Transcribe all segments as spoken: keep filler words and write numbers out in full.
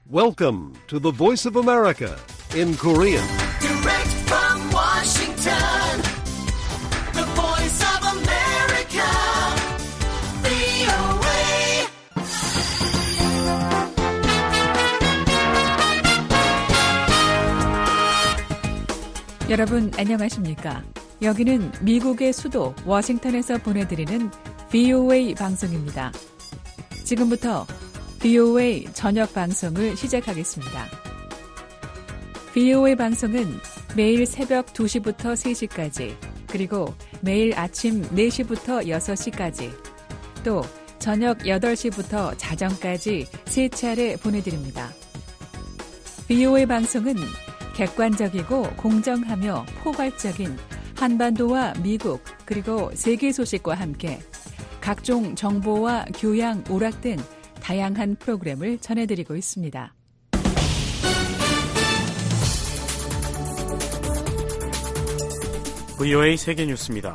Welcome to the Voice of America in Korean. Direct from Washington, the Voice of America, 브이오에이. 여러분 안녕하십니까? 여기는 미국의 수도 워싱턴에서 보내드리는 브이오에이 방송입니다. 지금부터 브이오에이 저녁 방송을 시작하겠습니다. 브이오에이 방송은 매일 새벽 두 시부터 세 시까지, 그리고 매일 아침 네 시부터 여섯 시까지, 또 저녁 여덟 시부터 자정까지 세 차례 보내드립니다. 브이오에이 방송은 객관적이고 공정하며 포괄적인 한반도와 미국 그리고 세계 소식과 함께 각종 정보와 교양, 오락 등 다양한 프로그램을 전해드리고 있습니다. 브이오에이 세계뉴스입니다.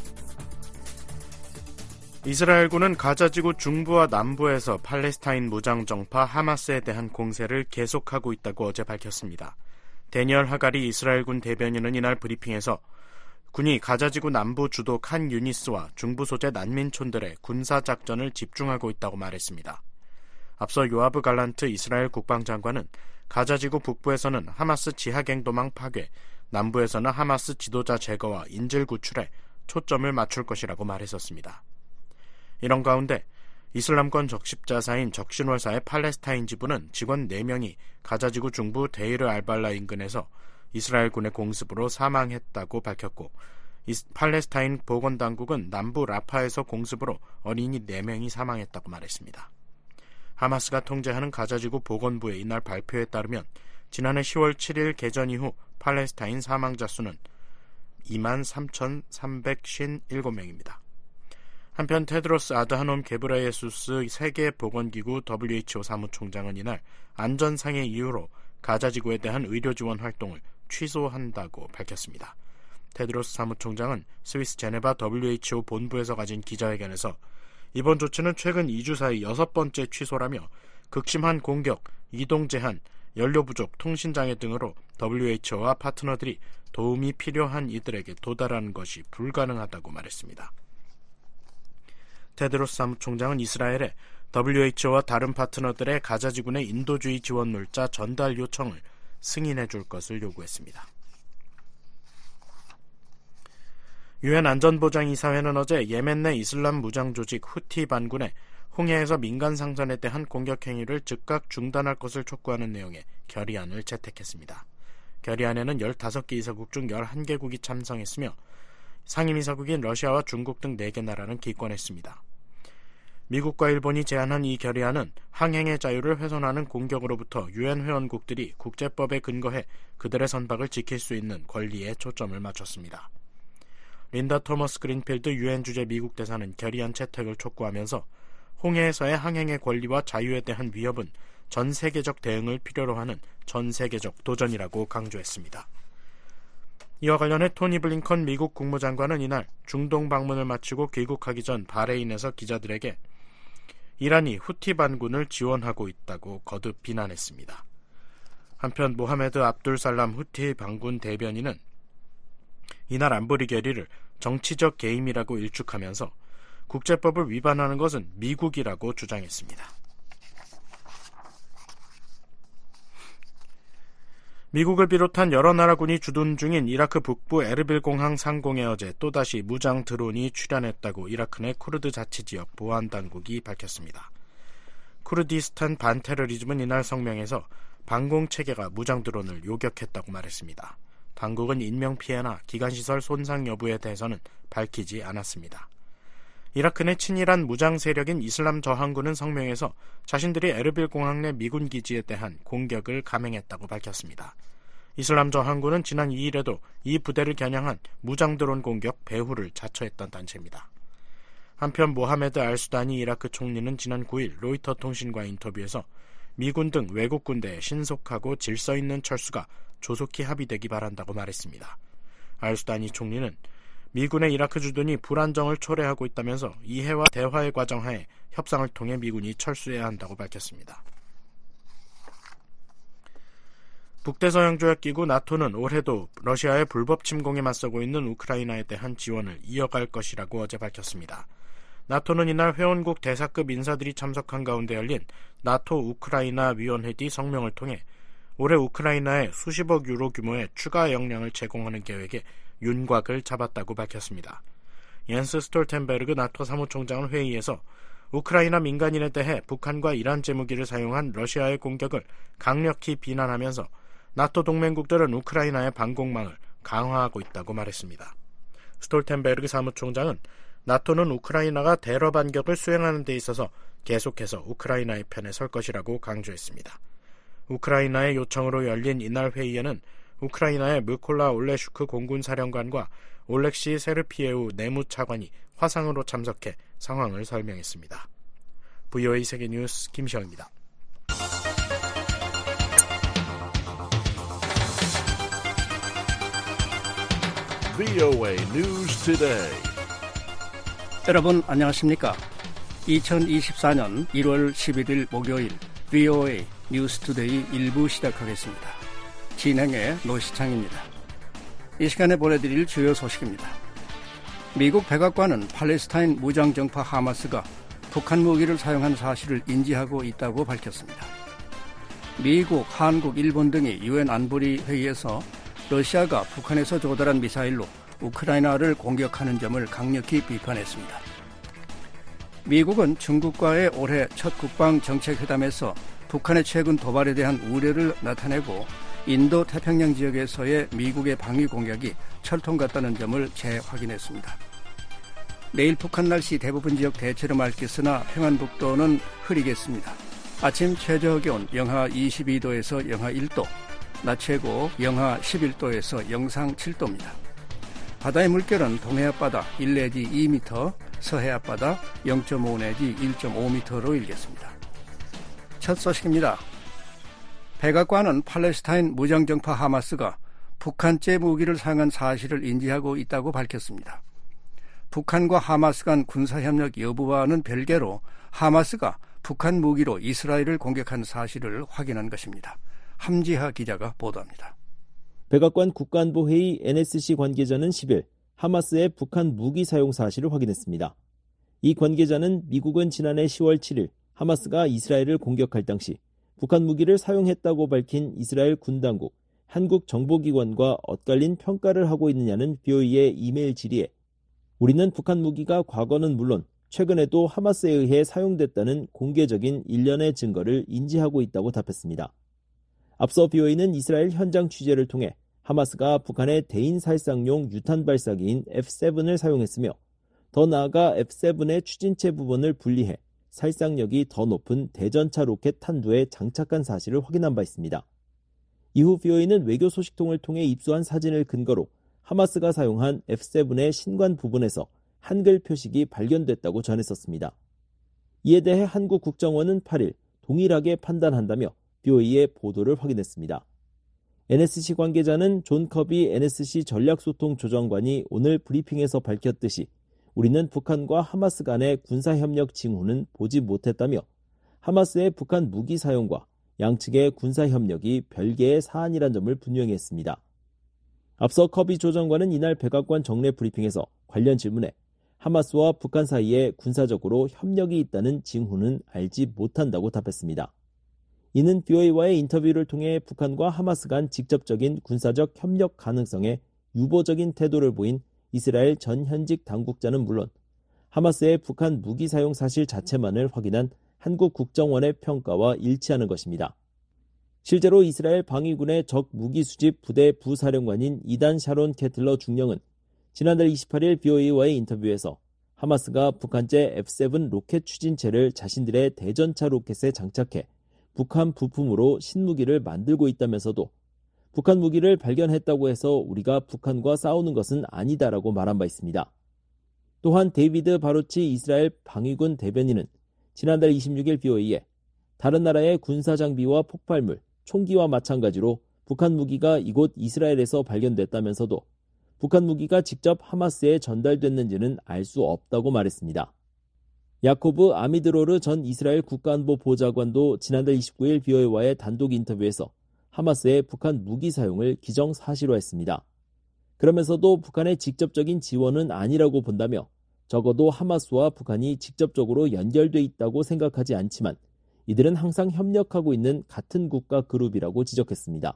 이스라엘군은 가자지구 중부와 남부에서 팔레스타인 무장정파 하마스에 대한 공세를 계속하고 있다고 어제 밝혔습니다. 데니얼 하가리 이스라엘군 대변인은 이날 브리핑에서 군이 가자지구 남부 주도 칸 유니스와 중부 소재 난민촌들의 군사작전을 집중하고 있다고 말했습니다. 앞서 요아브 갈란트 이스라엘 국방장관은 가자지구 북부에서는 하마스 지하갱도망 파괴, 남부에서는 하마스 지도자 제거와 인질 구출에 초점을 맞출 것이라고 말했었습니다. 이런 가운데 이슬람권 적십자사인 적신월사의 팔레스타인 지부는 직원 네 명이 가자지구 중부 데이르 알발라 인근에서 이스라엘군의 공습으로 사망했다고 밝혔고, 팔레스타인 보건당국은 남부 라파에서 공습으로 어린이 네 명이 사망했다고 말했습니다. 하마스가 통제하는 가자지구 보건부의 이날 발표에 따르면 지난해 시월 칠일 개전 이후 팔레스타인 사망자 수는 이만 삼천삼백오십칠 명입니다. 한편 테드로스 아드하놈 게브레예수스 세계보건기구 더블유에이치오 사무총장은 이날 안전상의 이유로 가자지구에 대한 의료 지원 활동을 취소한다고 밝혔습니다. 테드로스 사무총장은 스위스 제네바 더블유에이치오 본부에서 가진 기자회견에서 이번 조치는 최근 이 주 사이 여섯 번째 취소라며 극심한 공격, 이동 제한, 연료 부족, 통신장애 등으로 더블유에이치오와 파트너들이 도움이 필요한 이들에게 도달하는 것이 불가능하다고 말했습니다. 테드로스 사무총장은 이스라엘에 더블유에이치오와 다른 파트너들의 가자지군의 인도주의 지원 물자 전달 요청을 승인해 줄 것을 요구했습니다. 유엔 안전보장이사회는 어제 예멘 내 이슬람 무장 조직 후티 반군의 홍해에서 민간 상선에 대한 공격 행위를 즉각 중단할 것을 촉구하는 내용의 결의안을 채택했습니다. 결의안에는 열다섯 개 이사국 중 열한 개국이 참석했으며 상임이사국인 러시아와 중국 등 네 개 나라는 기권했습니다. 미국과 일본이 제안한 이 결의안은 항행의 자유를 훼손하는 공격으로부터 유엔 회원국들이 국제법에 근거해 그들의 선박을 지킬 수 있는 권리에 초점을 맞췄습니다. 린다 토머스 그린필드 유엔 주재 미국 대사는 결의안 채택을 촉구하면서 홍해에서의 항행의 권리와 자유에 대한 위협은 전 세계적 대응을 필요로 하는 전 세계적 도전이라고 강조했습니다. 이와 관련해 토니 블링컨 미국 국무장관은 이날 중동 방문을 마치고 귀국하기 전 바레인에서 기자들에게 이란이 후티 반군을 지원하고 있다고 거듭 비난했습니다. 한편 모하메드 압둘 살람 후티 반군 대변인은 이날 안보리 결의를 정치적 개임이라고 일축하면서 국제법을 위반하는 것은 미국이라고 주장했습니다. 미국을 비롯한 여러 나라군이 주둔 중인 이라크 북부 에르빌 공항 상공에 어제 또다시 무장 드론이 출현했다고 이라크 내 쿠르드 자치지역 보안당국이 밝혔습니다. 쿠르디스탄 반테러리즘은 이날 성명에서 방공체계가 무장 드론을 요격했다고 말했습니다. 당국은 인명피해나 기관시설 손상 여부에 대해서는 밝히지 않았습니다. 이라크 내 친이란 무장 세력인 이슬람 저항군은 성명에서 자신들이 에르빌 공항 내 미군 기지에 대한 공격을 감행했다고 밝혔습니다. 이슬람 저항군은 지난 이 일에도 이 부대를 겨냥한 무장 드론 공격 배후를 자처했던 단체입니다. 한편 모하메드 알수다니 이라크 총리는 지난 구 일 로이터 통신과 인터뷰에서 미군 등 외국 군대의 신속하고 질서 있는 철수가 조속히 합의되기 바란다고 말했습니다. 알수다니 총리는 미군의 이라크 주둔이 불안정을 초래하고 있다면서 이해와 대화의 과정 하에 협상을 통해 미군이 철수해야 한다고 밝혔습니다. 북대서양조약기구 나토는 올해도 러시아의 불법 침공에 맞서고 있는 우크라이나에 대한 지원을 이어갈 것이라고 어제 밝혔습니다. 나토는 이날 회원국 대사급 인사들이 참석한 가운데 열린 나토 우크라이나 위원회 뒤 성명을 통해 올해 우크라이나에 수십억 유로 규모의 추가 역량을 제공하는 계획에 윤곽을 잡았다고 밝혔습니다. 옌스 스톨텐베르그 나토 사무총장은 회의에서 우크라이나 민간인에 대해 북한과 이란제 무기를 사용한 러시아의 공격을 강력히 비난하면서 나토 동맹국들은 우크라이나의 방공망을 강화하고 있다고 말했습니다. 스톨텐베르그 사무총장은 나토는 우크라이나가 대러 반격을 수행하는 데 있어서 계속해서 우크라이나의 편에 설 것이라고 강조했습니다. 우크라이나의 요청으로 열린 이날 회의에는 우크라이나의 무콜라 올레슈크 공군사령관과 올렉시 세르피에우 내무차관이 화상으로 참석해 상황을 설명했습니다. 브이오에이 세계뉴스 김시영입니다. 브이오에이 News Today. 여러분 안녕하십니까? 이천이십사년 일월 십일일 목요일 브이오에이 뉴스 투데이 일부 시작하겠습니다. 진행의 노시창입니다. 이 시간에 보내드릴 주요 소식입니다. 미국 백악관은 팔레스타인 무장정파 하마스가 북한 무기를 사용한 사실을 인지하고 있다고 밝혔습니다. 미국, 한국, 일본 등이 유엔 안보리 회의에서 러시아가 북한에서 조달한 미사일로 우크라이나를 공격하는 점을 강력히 비판했습니다. 미국은 중국과의 올해 첫 국방정책회담에서 북한의 최근 도발에 대한 우려를 나타내고 인도 태평양 지역에서의 미국의 방위 공격이 철통 같다는 점을 재확인했습니다. 내일 북한 날씨 대부분 지역 대체로 맑겠으나 평안북도는 흐리겠습니다. 아침 최저기온 영하 이십이도에서 영하 일도, 낮 최고 영하 십일도에서 영상 칠도입니다. 바다의 물결은 동해 앞바다 일 내지 이 미터, 서해 앞바다 영 점 오 내지 일 점 오 미터로 일겠습니다. 첫 소식입니다. 백악관은 팔레스타인 무장정파 하마스가 북한제 무기를 사용한 사실을 인지하고 있다고 밝혔습니다. 북한과 하마스 간 군사협력 여부와는 별개로 하마스가 북한 무기로 이스라엘을 공격한 사실을 확인한 것입니다. 함지하 기자가 보도합니다. 백악관 국가안보회의 엔에스씨 관계자는 십일 하마스의 북한 무기 사용 사실을 확인했습니다. 이 관계자는 미국은 지난해 시월 칠일 하마스가 이스라엘을 공격할 당시 북한 무기를 사용했다고 밝힌 이스라엘 군 당국, 한국 정보기관과 엇갈린 평가를 하고 있느냐는 브이오에이의 이메일 질의에 우리는 북한 무기가 과거는 물론 최근에도 하마스에 의해 사용됐다는 공개적인 일련의 증거를 인지하고 있다고 답했습니다. 앞서 브이오에이는 이스라엘 현장 취재를 통해 하마스가 북한의 대인 살상용 유탄 발사기인 에프 세븐을 사용했으며 더 나아가 에프 세븐의 추진체 부분을 분리해 살상력이 더 높은 대전차 로켓 탄두에 장착한 사실을 확인한 바 있습니다. 이후 브이오에이는 외교 소식통을 통해 입수한 사진을 근거로 하마스가 사용한 에프 세븐의 신관 부분에서 한글 표식이 발견됐다고 전했었습니다. 이에 대해 한국 국정원은 팔일 동일하게 판단한다며 브이오에이의 보도를 확인했습니다. 엔에스씨 관계자는 존 커비 엔에스씨 전략소통조정관이 오늘 브리핑에서 밝혔듯이 우리는 북한과 하마스 간의 군사협력 징후는 보지 못했다며 하마스의 북한 무기 사용과 양측의 군사협력이 별개의 사안이란 점을 분명히 했습니다. 앞서 커비 조정관은 이날 백악관 정례 브리핑에서 관련 질문에 하마스와 북한 사이에 군사적으로 협력이 있다는 징후는 알지 못한다고 답했습니다. 이는 브이오에이와의 인터뷰를 통해 북한과 하마스 간 직접적인 군사적 협력 가능성에 유보적인 태도를 보인 이스라엘 전 현직 당국자는 물론 하마스의 북한 무기 사용 사실 자체만을 확인한 한국 국정원의 평가와 일치하는 것입니다. 실제로 이스라엘 방위군의 적 무기 수집 부대 부사령관인 이단 샤론 캐틀러 중령은 지난달 이십팔일 브이오에이와의 인터뷰에서 하마스가 북한제 에프 세븐 로켓 추진체를 자신들의 대전차 로켓에 장착해 북한 부품으로 신무기를 만들고 있다면서도 북한 무기를 발견했다고 해서 우리가 북한과 싸우는 것은 아니다라고 말한 바 있습니다. 또한 데이비드 바루치 이스라엘 방위군 대변인은 지난달 이십육일 브이오에이에 다른 나라의 군사장비와 폭발물, 총기와 마찬가지로 북한 무기가 이곳 이스라엘에서 발견됐다면서도 북한 무기가 직접 하마스에 전달됐는지는 알 수 없다고 말했습니다. 야코브 아미드로르 전 이스라엘 국가안보 보좌관도 지난달 이십구일 브이오에이와의 단독 인터뷰에서 하마스의 북한 무기 사용을 기정사실화했습니다. 그러면서도 북한의 직접적인 지원은 아니라고 본다며 적어도 하마스와 북한이 직접적으로 연결돼 있다고 생각하지 않지만 이들은 항상 협력하고 있는 같은 국가 그룹이라고 지적했습니다.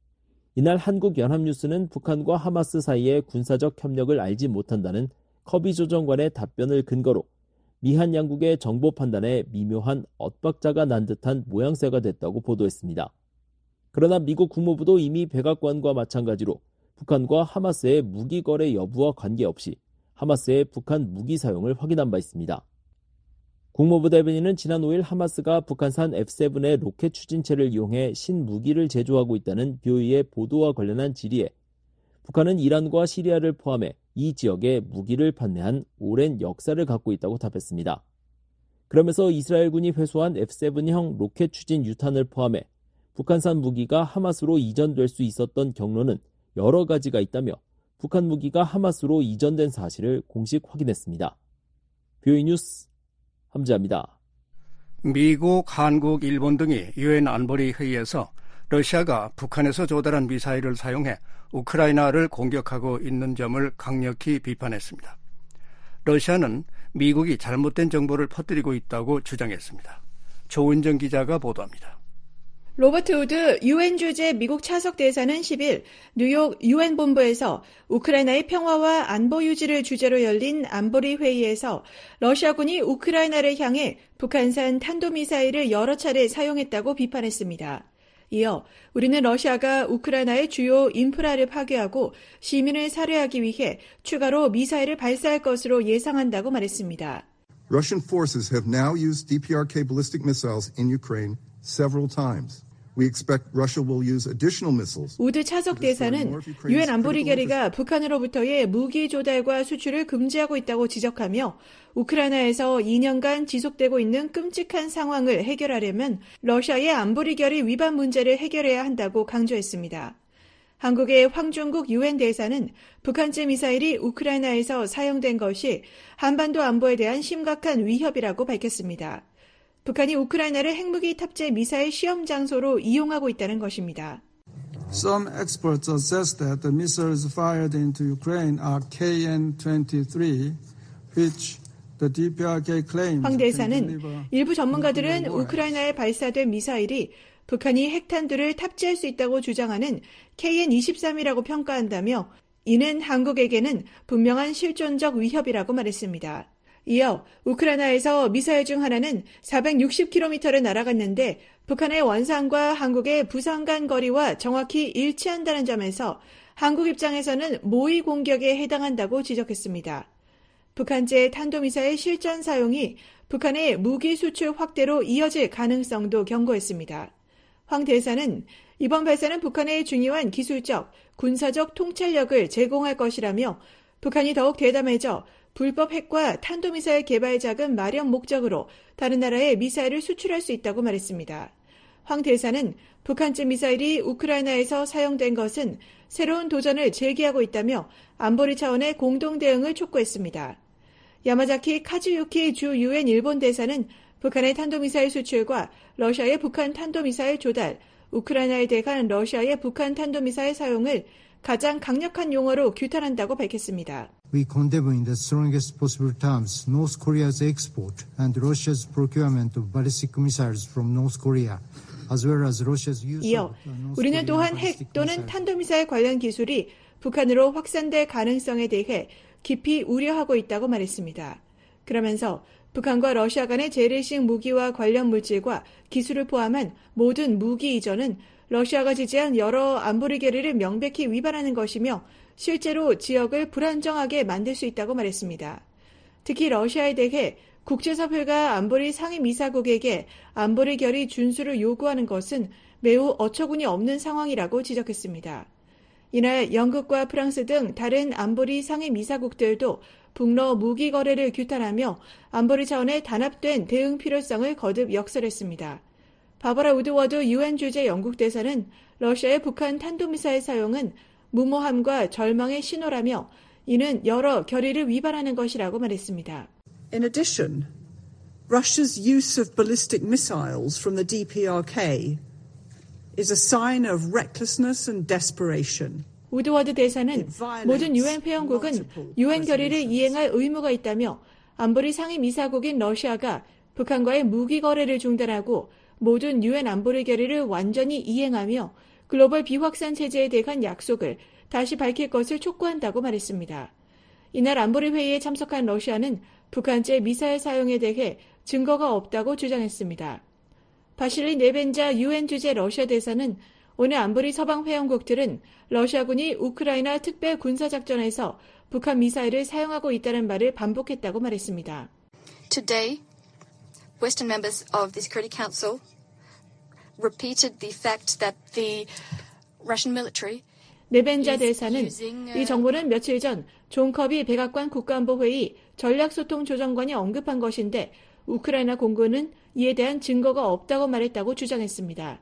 이날 한국연합뉴스는 북한과 하마스 사이의 군사적 협력을 알지 못한다는 커비 조정관의 답변을 근거로 미한 양국의 정보 판단에 미묘한 엇박자가 난 듯한 모양새가 됐다고 보도했습니다. 그러나 미국 국무부도 이미 백악관과 마찬가지로 북한과 하마스의 무기 거래 여부와 관계없이 하마스의 북한 무기 사용을 확인한 바 있습니다. 국무부 대변인은 지난 오일 하마스가 북한산 에프 세븐의 로켓 추진체를 이용해 신무기를 제조하고 있다는 비오이의 보도와 관련한 질의에 북한은 이란과 시리아를 포함해 이 지역에 무기를 판매한 오랜 역사를 갖고 있다고 답했습니다. 그러면서 이스라엘군이 회수한 에프 세븐형 로켓 추진 유탄을 포함해 북한산 무기가 하마스로 이전될 수 있었던 경로는 여러 가지가 있다며 북한 무기가 하마스로 이전된 사실을 공식 확인했습니다. 비오이 뉴스 함지아입니다. 미국, 한국, 일본 등이 유엔 안보리 회의에서 러시아가 북한에서 조달한 미사일을 사용해 우크라이나를 공격하고 있는 점을 강력히 비판했습니다. 러시아는 미국이 잘못된 정보를 퍼뜨리고 있다고 주장했습니다. 조은정 기자가 보도합니다. 로버트 우드 유엔 주재 미국 차석 대사는 십일 뉴욕 유엔 본부에서 우크라이나의 평화와 안보 유지를 주제로 열린 안보리 회의에서 러시아군이 우크라이나를 향해 북한산 탄도미사일을 여러 차례 사용했다고 비판했습니다. 이어 우리는 러시아가 우크라이나의 주요 인프라를 파괴하고 시민을 살해하기 위해 추가로 미사일을 발사할 것으로 예상한다고 말했습니다. Russian forces have now used 디 피 알 케이 ballistic missiles in Ukraine several times. We expect Russia will use additional missiles. 우드 차석 대사는 유엔 안보리 결의가 북한으로부터의 무기 조달과 수출을 금지하고 있다고 지적하며 우크라이나에서 이 년간 지속되고 있는 끔찍한 상황을 해결하려면 러시아의 안보리 결의 위반 문제를 해결해야 한다고 강조했습니다. 한국의 황종국 유엔 대사는 북한제 미사일이 우크라이나에서 사용된 것이 한반도 안보에 대한 심각한 위협이라고 밝혔습니다. 북한이 우크라이나를 핵무기 탑재 미사일 시험 장소로 이용하고 있다는 것입니다. Some experts assess that the missiles fired into Ukraine are 케이엔 이십삼, which the 디 피 알 케이 claims. 황 대사는 일부 전문가들은 우크라이나에 발사된 미사일이 북한이 핵탄두를 탑재할 수 있다고 주장하는 케이엔 이십삼이라고 평가한다며 이는 한국에게는 분명한 실존적 위협이라고 말했습니다. 이어 우크라이나에서 미사일 중 하나는 사백육십 킬로미터를 날아갔는데 북한의 원산과 한국의 부산 간 거리와 정확히 일치한다는 점에서 한국 입장에서는 모의 공격에 해당한다고 지적했습니다. 북한제 탄도미사일 실전 사용이 북한의 무기 수출 확대로 이어질 가능성도 경고했습니다. 황 대사는 이번 발사는 북한의 중요한 기술적, 군사적 통찰력을 제공할 것이라며 북한이 더욱 대담해져 불법 핵과 탄도미사일 개발 자금 마련 목적으로 다른 나라에 미사일을 수출할 수 있다고 말했습니다. 황 대사는 북한제 미사일이 우크라이나에서 사용된 것은 새로운 도전을 제기하고 있다며 안보리 차원의 공동 대응을 촉구했습니다. 야마자키 카즈유키 주 유엔 일본 대사는 북한의 탄도미사일 수출과 러시아의 북한 탄도미사일 조달, 우크라이나에 대한 러시아의 북한 탄도미사일 사용을 가장 강력한 용어로 규탄한다고 밝혔습니다. We condemn in the strongest possible terms North Korea's export and Russia's procurement of ballistic missiles from North Korea, as well as Russia's use 이어 우리는 또한 핵 또는 탄도미사일 관련 기술이 북한으로 확산될 가능성에 대해 깊이 우려하고 있다고 말했습니다. 그러면서 북한과 러시아 간의 재래식 무기와 관련 물질과 기술을 포함한 모든 무기 이전은 러시아가 지지한 여러 안보리 결의를 명백히 위반하는 것이며 실제로 지역을 불안정하게 만들 수 있다고 말했습니다. 특히 러시아에 대해 국제사회가 안보리 상임이사국에게 안보리 결의 준수를 요구하는 것은 매우 어처구니 없는 상황이라고 지적했습니다. 이날 영국과 프랑스 등 다른 안보리 상임이사국들도 북러 무기 거래를 규탄하며 안보리 차원의 단합된 대응 필요성을 거듭 역설했습니다. 바버라 우드워드 유엔 주재 영국 대사는 러시아의 북한 탄도미사일 사용은 무모함과 절망의 신호라며 이는 여러 결의를 위반하는 것이라고 말했습니다. In addition, Russia's use of ballistic missiles from the 디 피 알 케이 is a sign of recklessness and desperation. 우드워드 대사는 모든 유엔 회원국은 유엔 결의를 이행할 의무가 있다며 안보리 상임이사국인 러시아가 북한과의 무기 거래를 중단하고 모든 유엔 안보리 결의를 완전히 이행하며 글로벌 비확산 체제에 대한 약속을 다시 밝힐 것을 촉구한다고 말했습니다. 이날 안보리 회의에 참석한 러시아는 북한제 미사일 사용에 대해 증거가 없다고 주장했습니다. 바실리 네벤자 유엔 주재 러시아 대사는 오늘 안보리 서방 회원국들은 러시아군이 우크라이나 특별 군사작전에서 북한 미사일을 사용하고 있다는 말을 반복했다고 말했습니다. Today, Western members of the Security Council repeated the fact that the Russian military 네벤자 대사는 이 정보는 며칠 전 존 커비 백악관 국가안보회의 전략소통조정관이 언급한 것인데 우크라이나 공군은 이에 대한 증거가 없다고 말했다고 주장했습니다.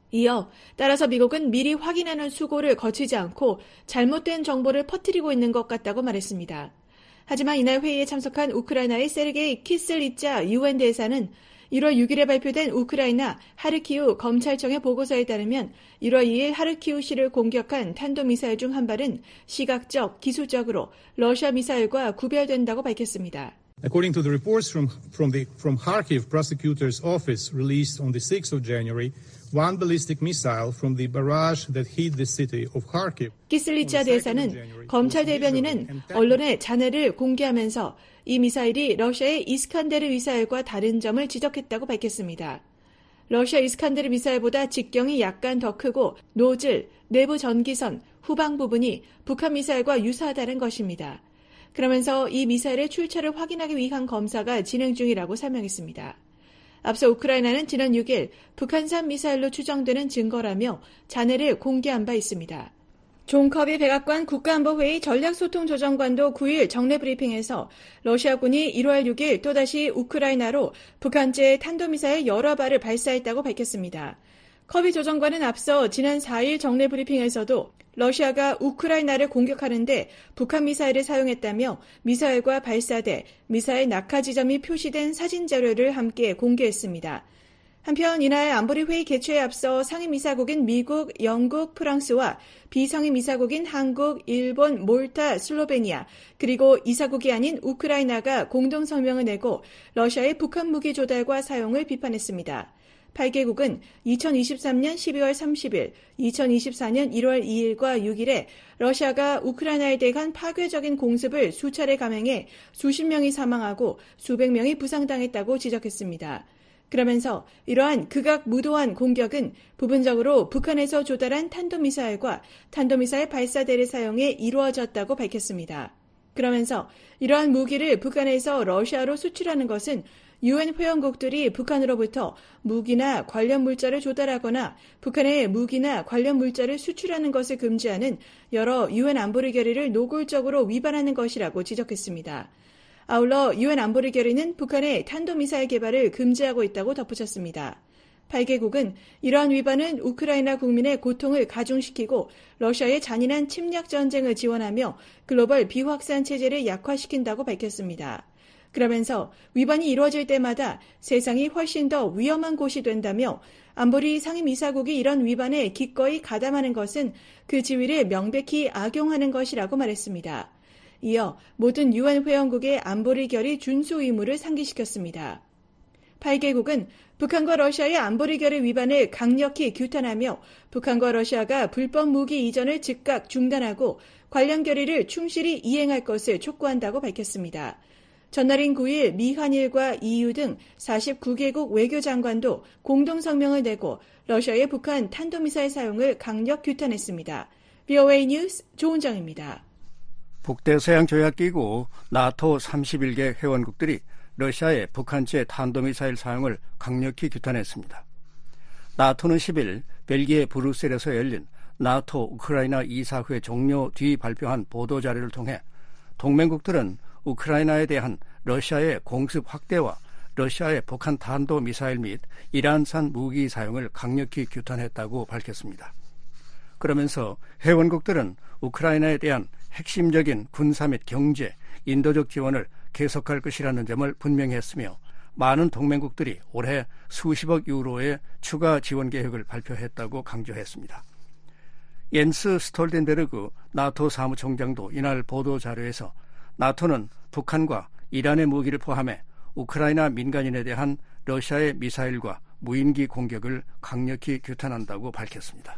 이어 따라서 미국은 미리 확인하는 수고를 거치지 않고 잘못된 정보를 퍼뜨리고 있는 것 같다고 말했습니다. 하지만 이날 회의에 참석한 우크라이나의 세르게이 키슬리짜 유엔 대사는 일월 육일에 발표된 우크라이나 하르키우 검찰청의 보고서에 따르면 일월 이일 하르키우시를 공격한 탄도미사일 중 한 발은 시각적, 기술적으로 러시아 미사일과 구별된다고 밝혔습니다. According to the reports from, from, the, from Kharkiv prosecutor's office released on the sixth of January, one ballistic missile from the barrage that hit the city of Kharkiv. 키슬리차 대사는 검찰 대변인은 언론에 잔해를 공개하면서 이 미사일이 러시아의 이스칸데르 미사일과 다른 점을 지적했다고 밝혔습니다. 러시아 이스칸데르 미사일보다 직경이 약간 더 크고 노즐, 내부 전기선, 후방 부분이 북한 미사일과 유사하다는 것입니다. 그러면서 이 미사일의 출처를 확인하기 위한 검사가 진행 중이라고 설명했습니다. 앞서 우크라이나는 지난 육일 북한산 미사일로 추정되는 증거라며 잔해를 공개한 바 있습니다. 존 커비 백악관 국가안보회의 전략소통조정관도 구일 정례 브리핑에서 러시아군이 일월 육일 또다시 우크라이나로 북한제 탄도미사일 여러 발을 발사했다고 밝혔습니다. 커비 조정관은 앞서 지난 사일 정례 브리핑에서도 러시아가 우크라이나를 공격하는데 북한 미사일을 사용했다며 미사일과 발사대, 미사일 낙하 지점이 표시된 사진 자료를 함께 공개했습니다. 한편 이날 안보리 회의 개최에 앞서 상임이사국인 미국, 영국, 프랑스와 비상임이사국인 한국, 일본, 몰타, 슬로베니아 그리고 이사국이 아닌 우크라이나가 공동성명을 내고 러시아의 북한 무기 조달과 사용을 비판했습니다. 팔 개국은 이천이십삼년 십이월 삼십일, 이천이십사년 일월 이일과 육일에 러시아가 우크라이나에 대한 파괴적인 공습을 수차례 감행해 수십 명이 사망하고 수백 명이 부상당했다고 지적했습니다. 그러면서 이러한 극악무도한 공격은 부분적으로 북한에서 조달한 탄도미사일과 탄도미사일 발사대를 사용해 이루어졌다고 밝혔습니다. 그러면서 이러한 무기를 북한에서 러시아로 수출하는 것은 유엔 회원국들이 북한으로부터 무기나 관련 물자를 조달하거나 북한에 무기나 관련 물자를 수출하는 것을 금지하는 여러 유엔 안보리 결의를 노골적으로 위반하는 것이라고 지적했습니다. 아울러 유엔 안보리 결의는 북한의 탄도미사일 개발을 금지하고 있다고 덧붙였습니다. 팔 개국은 이러한 위반은 우크라이나 국민의 고통을 가중시키고 러시아의 잔인한 침략 전쟁을 지원하며 글로벌 비확산 체제를 약화시킨다고 밝혔습니다. 그러면서 위반이 이루어질 때마다 세상이 훨씬 더 위험한 곳이 된다며 안보리 상임이사국이 이런 위반에 기꺼이 가담하는 것은 그 지위를 명백히 악용하는 것이라고 말했습니다. 이어 모든 유엔 회원국의 안보리 결의 준수 의무를 상기시켰습니다. 팔 개국은 북한과 러시아의 안보리 결의 위반을 강력히 규탄하며 북한과 러시아가 불법 무기 이전을 즉각 중단하고 관련 결의를 충실히 이행할 것을 촉구한다고 밝혔습니다. 전날인 구일 미, 한일과 이유 등 사십구 개국 외교장관도 공동성명을 내고 러시아의 북한 탄도미사일 사용을 강력 규탄했습니다. 브이오에이 뉴스 조은정입니다. 북대서양조약기구 나토 삼십일 개 회원국들이 러시아의 북한제 탄도미사일 사용을 강력히 규탄했습니다. 나토는 십일 벨기에 브뤼셀에서 열린 나토 우크라이나 이사회 종료 뒤 발표한 보도자료를 통해 동맹국들은 우크라이나에 대한 러시아의 공습 확대와 러시아의 북한 탄도미사일 및 이란산 무기 사용을 강력히 규탄했다고 밝혔습니다. 그러면서 회원국들은 우크라이나에 대한 핵심적인 군사 및 경제, 인도적 지원을 계속할 것이라는 점을 분명히 했으며 많은 동맹국들이 올해 수십억 유로의 추가 지원 계획을 발표했다고 강조했습니다. 옌스 스톨텐베르그 나토 사무총장도 이날 보도자료에서 나토는 북한과 이란의 무기를 포함해 우크라이나 민간인에 대한 러시아의 미사일과 무인기 공격을 강력히 규탄한다고 밝혔습니다.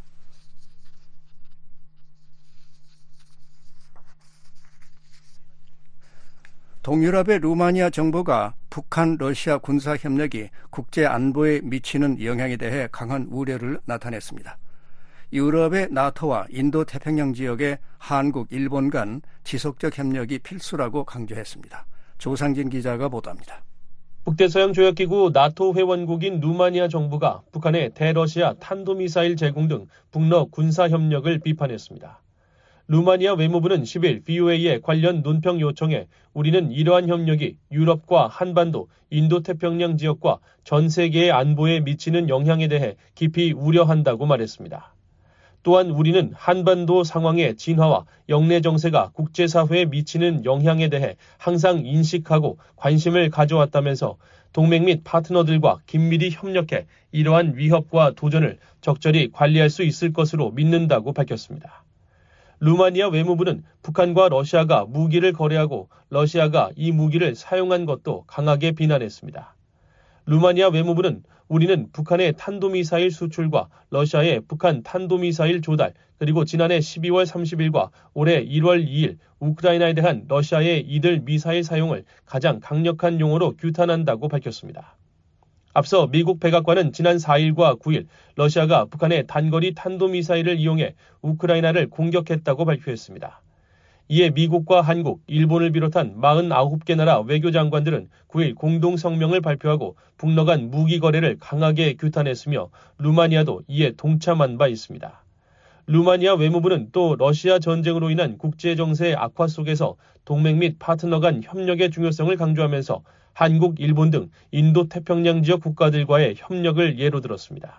동유럽의 루마니아 정부가 북한 러시아 군사 협력이 국제 안보에 미치는 영향에 대해 강한 우려를 나타냈습니다. 유럽의 나토와 인도 태평양 지역의 한국, 일본 간 지속적 협력이 필수라고 강조했습니다. 조상진 기자가 보도합니다. 북대서양조약기구 나토 회원국인 루마니아 정부가 북한의 대러시아 탄도미사일 제공 등 북러 군사협력을 비판했습니다. 루마니아 외무부는 십일 브이오에이의 관련 논평 요청에 우리는 이러한 협력이 유럽과 한반도, 인도태평양 지역과 전 세계의 안보에 미치는 영향에 대해 깊이 우려한다고 말했습니다. 또한 우리는 한반도 상황의 진화와 영내 정세가 국제사회에 미치는 영향에 대해 항상 인식하고 관심을 가져왔다면서 동맹 및 파트너들과 긴밀히 협력해 이러한 위협과 도전을 적절히 관리할 수 있을 것으로 믿는다고 밝혔습니다. 루마니아 외무부는 북한과 러시아가 무기를 거래하고 러시아가 이 무기를 사용한 것도 강하게 비난했습니다. 루마니아 외무부는 우리는 북한의 탄도미사일 수출과 러시아의 북한 탄도미사일 조달, 그리고 지난해 십이월 삼십일과 올해 일월 이일 우크라이나에 대한 러시아의 이들 미사일 사용을 가장 강력한 용어로 규탄한다고 밝혔습니다. 앞서 미국 백악관은 지난 사일과 구일 러시아가 북한의 단거리 탄도미사일을 이용해 우크라이나를 공격했다고 발표했습니다. 이에 미국과 한국, 일본을 비롯한 사십구 개 나라 외교장관들은 구일 공동 성명을 발표하고 북러 간 무기 거래를 강하게 규탄했으며 루마니아도 이에 동참한 바 있습니다. 루마니아 외무부는 또 러시아 전쟁으로 인한 국제정세의 악화 속에서 동맹 및 파트너 간 협력의 중요성을 강조하면서 한국, 일본 등 인도태평양 지역 국가들과의 협력을 예로 들었습니다.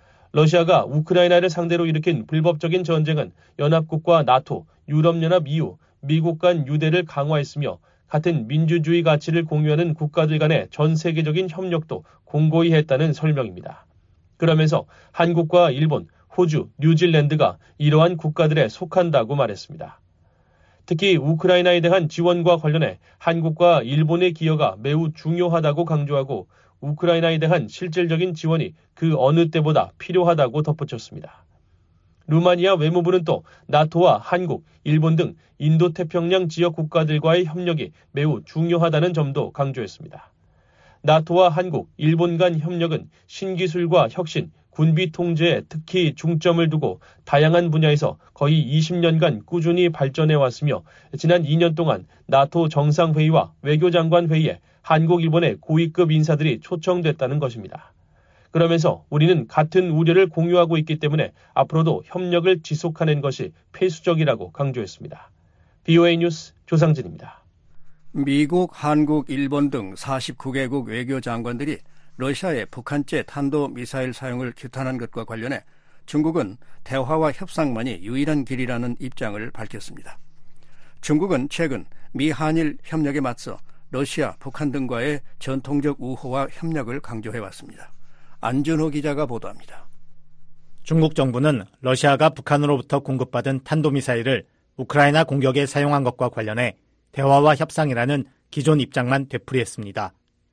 러시아가 우크라이나를 상대로 일으킨 불법적인 전쟁은 연합국과 나토, 유럽연합 이후 미국 간 유대를 강화했으며 같은 민주주의 가치를 공유하는 국가들 간의 전 세계적인 협력도 공고히 했다는 설명입니다. 그러면서 한국과 일본, 호주, 뉴질랜드가 이러한 국가들에 속한다고 말했습니다. 특히 우크라이나에 대한 지원과 관련해 한국과 일본의 기여가 매우 중요하다고 강조하고 우크라이나에 대한 실질적인 지원이 그 어느 때보다 필요하다고 덧붙였습니다. 루마니아 외무부는 또 나토와 한국, 일본 등 인도태평양 지역 국가들과의 협력이 매우 중요하다는 점도 강조했습니다. 나토와 한국, 일본 간 협력은 신기술과 혁신, 군비 통제에 특히 중점을 두고 다양한 분야에서 거의 이십 년간 꾸준히 발전해왔으며 지난 이 년 동안 나토 정상회의와 외교장관 회의에 한국, 일본의 고위급 인사들이 초청됐다는 것입니다. 그러면서 우리는 같은 우려를 공유하고 있기 때문에 앞으로도 협력을 지속하는 것이 필수적이라고 강조했습니다. 브이오에이 뉴스 조상진입니다. 미국, 한국, 일본 등 사십구 개국 외교장관들이 러시아의 북한제 탄도미사일 사용을 규탄한 것과 관련해 중국은 대화와 협상만이 유일한 길이라는 입장을 밝혔습니다. 중국은 최근 미한일 협력에 맞서 러시아, 북한 등과의 전통적 우호와 협력을 강조해왔습니다. 안준호 기자가 보도합니다. 중국 정부는 러시아가 북한으로부터 공급받은 탄도미사일을 우크라이나 공격에 사용한 것과 관련해 대화와 협상이라는 기존 입장만 되풀이했습니다.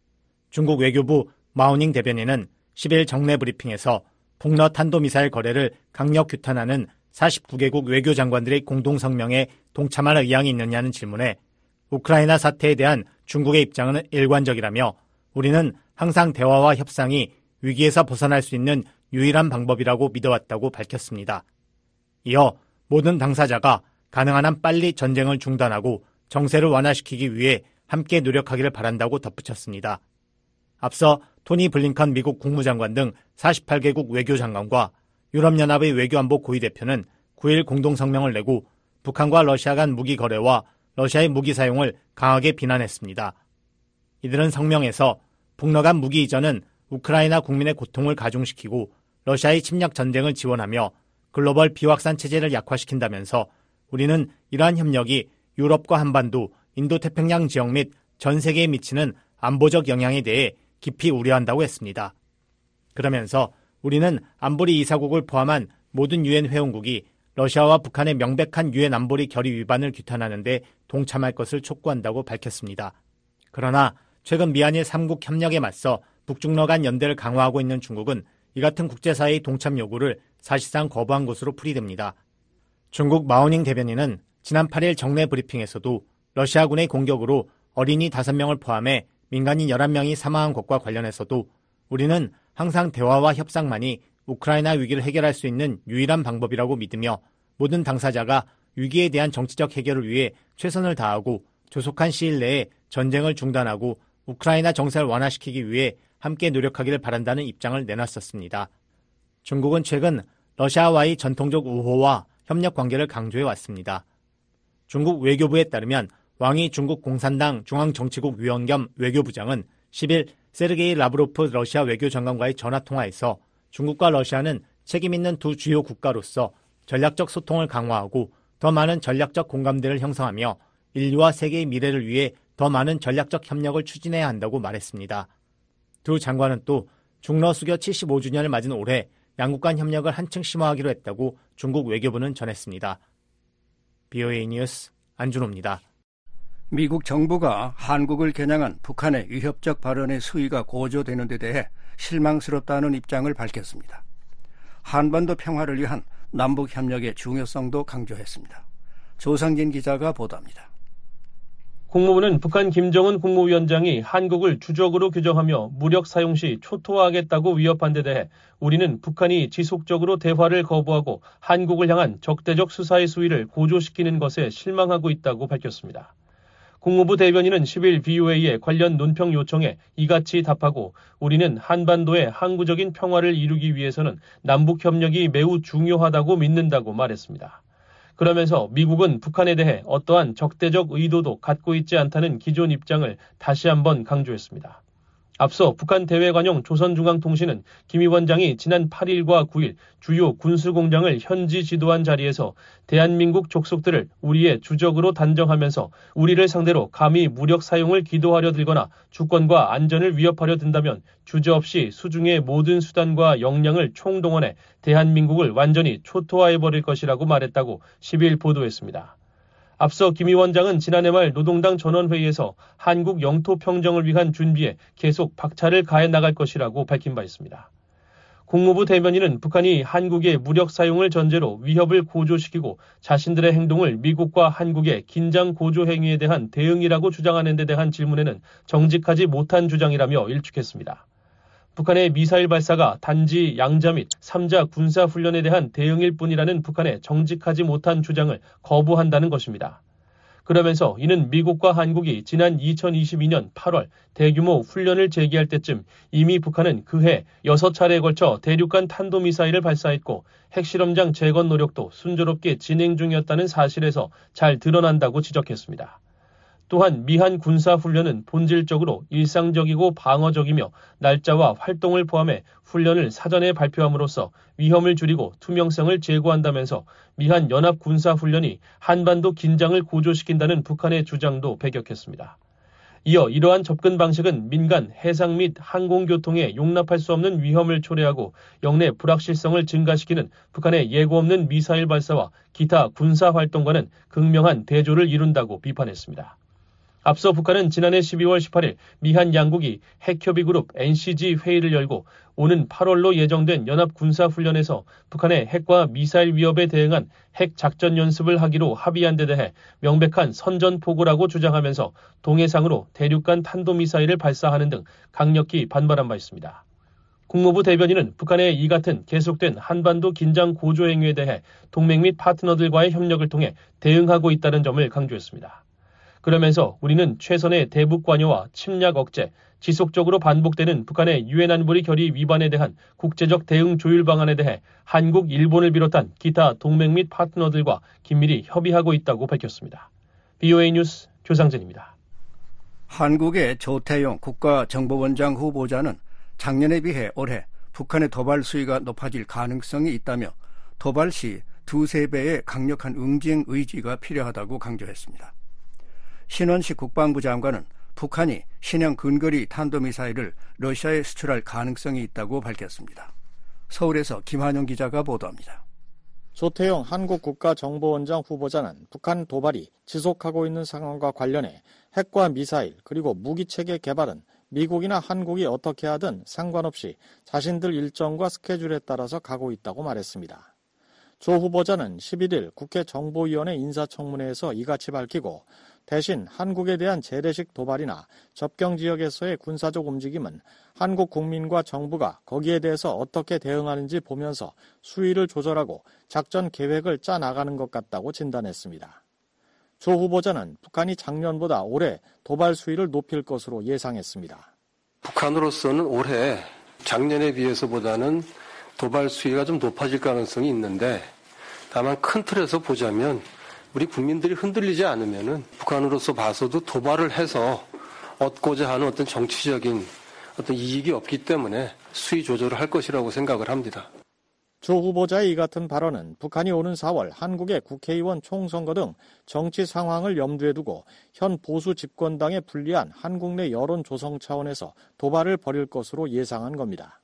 중국 외교부 마오닝 대변인은 십일 정례 브리핑에서 북러 탄도미사일 거래를 강력 규탄하는 사십구 개국 외교장관들의 공동성명에 동참할 의향이 있느냐는 질문에 우크라이나 사태에 대한 중국의 입장은 일관적이라며 우리는 항상 대화와 협상이 위기에서 벗어날 수 있는 유일한 방법이라고 믿어왔다고 밝혔습니다. 이어 모든 당사자가 가능한 한 빨리 전쟁을 중단하고 정세를 완화시키기 위해 함께 노력하기를 바란다고 덧붙였습니다. 앞서 토니 블링컨 미국 국무장관 등 사십팔 개국 외교장관과 유럽연합의 외교안보 고위대표는 구일 공동성명을 내고 북한과 러시아 간 무기 거래와 러시아의 무기 사용을 강하게 비난했습니다. 이들은 성명에서 북러 간 무기 이전은 우크라이나 국민의 고통을 가중시키고 러시아의 침략 전쟁을 지원하며 글로벌 비확산 체제를 약화시킨다면서 우리는 이러한 협력이 유럽과 한반도, 인도태평양 지역 및 전 세계에 미치는 안보적 영향에 대해 깊이 우려한다고 했습니다. 그러면서 우리는 안보리 이사국을 포함한 모든 유엔 회원국이 러시아와 북한의 명백한 유엔 안보리 결의 위반을 규탄하는 데 동참할 것을 촉구한다고 밝혔습니다. 그러나 최근 미한일 삼국 협력에 맞서 북중러 간 연대를 강화하고 있는 중국은 이 같은 국제사회의 동참 요구를 사실상 거부한 것으로 풀이됩니다. 중국 마오닝 대변인은 지난 팔 일 정례 브리핑에서도 러시아군의 공격으로 어린이 다섯 명을 포함해 민간인 열한 명이 사망한 것과 관련해서도 우리는 항상 대화와 협상만이 우크라이나 위기를 해결할 수 있는 유일한 방법이라고 믿으며 모든 당사자가 위기에 대한 정치적 해결을 위해 최선을 다하고 조속한 시일 내에 전쟁을 중단하고 우크라이나 정세를 완화시키기 위해 함께 노력하기를 바란다는 입장을 내놨었습니다. 중국은 최근 러시아와의 전통적 우호와 협력 관계를 강조해 왔습니다. 중국 외교부에 따르면 왕이 중국 공산당 중앙정치국 위원 겸 외교부장은 십 일 세르게이 라브로프 러시아 외교장관과의 전화통화에서 중국과 러시아는 책임있는 두 주요 국가로서 전략적 소통을 강화하고 더 많은 전략적 공감대를 형성하며 인류와 세계의 미래를 위해 더 많은 전략적 협력을 추진해야 한다고 말했습니다. 두 장관은 또 중러 수교 칠십오 주년을 맞은 올해 양국 간 협력을 한층 심화하기로 했다고 중국 외교부는 전했습니다. 비오에이 뉴스 안준호입니다. 미국 정부가 한국을 겨냥한 북한의 위협적 발언의 수위가 고조되는 데 대해 실망스럽다는 입장을 밝혔습니다. 한반도 평화를 위한 남북협력의 중요성도 강조했습니다. 조상진 기자가 보도합니다. 국무부는 북한 김정은 국무위원장이 한국을 주적으로 규정하며 무력 사용 시 초토화하겠다고 위협한 데 대해 우리는 북한이 지속적으로 대화를 거부하고 한국을 향한 적대적 수사의 수위를 고조시키는 것에 실망하고 있다고 밝혔습니다. 국무부 대변인은 십 일 비오에이의 관련 논평 요청에 이같이 답하고 우리는 한반도의 항구적인 평화를 이루기 위해서는 남북협력이 매우 중요하다고 믿는다고 말했습니다. 그러면서 미국은 북한에 대해 어떠한 적대적 의도도 갖고 있지 않다는 기존 입장을 다시 한번 강조했습니다. 앞서 북한 대외관용 조선중앙통신은 김 위원장이 지난 팔 일과 구 일 주요 군수공장을 현지 지도한 자리에서 대한민국 족속들을 우리의 주적으로 단정하면서 우리를 상대로 감히 무력 사용을 기도하려 들거나 주권과 안전을 위협하려 든다면 주저없이 수중의 모든 수단과 역량을 총동원해 대한민국을 완전히 초토화해버릴 것이라고 말했다고 십 일 보도했습니다. 앞서 김 위원장은 지난해 말 노동당 전원회의에서 한국 영토 평정을 위한 준비에 계속 박차를 가해 나갈 것이라고 밝힌 바 있습니다. 국무부 대변인은 북한이 한국의 무력 사용을 전제로 위협을 고조시키고 자신들의 행동을 미국과 한국의 긴장 고조 행위에 대한 대응이라고 주장하는 데 대한 질문에는 정직하지 못한 주장이라며 일축했습니다. 북한의 미사일 발사가 단지 양자 및 삼자 군사훈련에 대한 대응일 뿐이라는 북한의 정직하지 못한 주장을 거부한다는 것입니다. 그러면서 이는 미국과 한국이 지난 이천이십이 년 팔월 대규모 훈련을 재개할 때쯤 이미 북한은 그해 여섯 차례에 걸쳐 대륙간 탄도미사일을 발사했고 핵실험장 재건 노력도 순조롭게 진행 중이었다는 사실에서 잘 드러난다고 지적했습니다. 또한 미한 군사훈련은 본질적으로 일상적이고 방어적이며 날짜와 활동을 포함해 훈련을 사전에 발표함으로써 위험을 줄이고 투명성을 제고한다면서 미한 연합군사훈련이 한반도 긴장을 고조시킨다는 북한의 주장도 배격했습니다. 이어 이러한 접근 방식은 민간, 해상 및 항공교통에 용납할 수 없는 위험을 초래하고 영내 불확실성을 증가시키는 북한의 예고 없는 미사일 발사와 기타 군사활동과는 극명한 대조를 이룬다고 비판했습니다. 앞서 북한은 지난해 십이월 십팔일 미한 양국이 핵협의그룹 엔씨지 회의를 열고 오는 팔월로 예정된 연합군사훈련에서 북한의 핵과 미사일 위협에 대응한 핵작전 연습을 하기로 합의한 데 대해 명백한 선전포고라고 주장하면서 동해상으로 대륙간 탄도미사일을 발사하는 등 강력히 반발한 바 있습니다. 국무부 대변인은 북한의 이 같은 계속된 한반도 긴장 고조 행위에 대해 동맹 및 파트너들과의 협력을 통해 대응하고 있다는 점을 강조했습니다. 그러면서 우리는 최선의 대북 관여와 침략 억제, 지속적으로 반복되는 북한의 유엔 안보리 결의 위반에 대한 국제적 대응 조율 방안에 대해 한국, 일본을 비롯한 기타 동맹 및 파트너들과 긴밀히 협의하고 있다고 밝혔습니다. 비오에이 뉴스 조상진입니다. 한국의 조태용 국가정보원장 후보자는 작년에 비해 올해 북한의 도발 수위가 높아질 가능성이 있다며 도발 시 두세 배의 강력한 응징 의지가 필요하다고 강조했습니다. 신원식 국방부 장관은 북한이 신형 근거리 탄도미사일을 러시아에 수출할 가능성이 있다고 밝혔습니다. 서울에서 김한영 기자가 보도합니다. 조태용 한국국가정보원장 후보자는 북한 도발이 지속하고 있는 상황과 관련해 핵과 미사일 그리고 무기체계 개발은 미국이나 한국이 어떻게 하든 상관없이 자신들 일정과 스케줄에 따라서 가고 있다고 말했습니다. 조 후보자는 십일 일 국회 정보위원회 인사청문회에서 이같이 밝히고 대신 한국에 대한 재래식 도발이나 접경 지역에서의 군사적 움직임은 한국 국민과 정부가 거기에 대해서 어떻게 대응하는지 보면서 수위를 조절하고 작전 계획을 짜 나가는 것 같다고 진단했습니다. 조 후보자는 북한이 작년보다 올해 도발 수위를 높일 것으로 예상했습니다. 북한으로서는 올해 작년에 비해서보다는 도발 수위가 좀 높아질 가능성이 있는데 다만 큰 틀에서 보자면 우리 국민들이 흔들리지 않으면은 북한으로서 봐서도 도발을 해서 얻고자 하는 어떤 정치적인 어떤 이익이 없기 때문에 수위 조절을 할 것이라고 생각을 합니다. 조 후보자의 이 같은 발언은 북한이 오는 사월 한국의 국회의원 총선거 등 정치 상황을 염두에 두고 현 보수 집권당에 불리한 한국 내 여론 조성 차원에서 도발을 벌일 것으로 예상한 겁니다.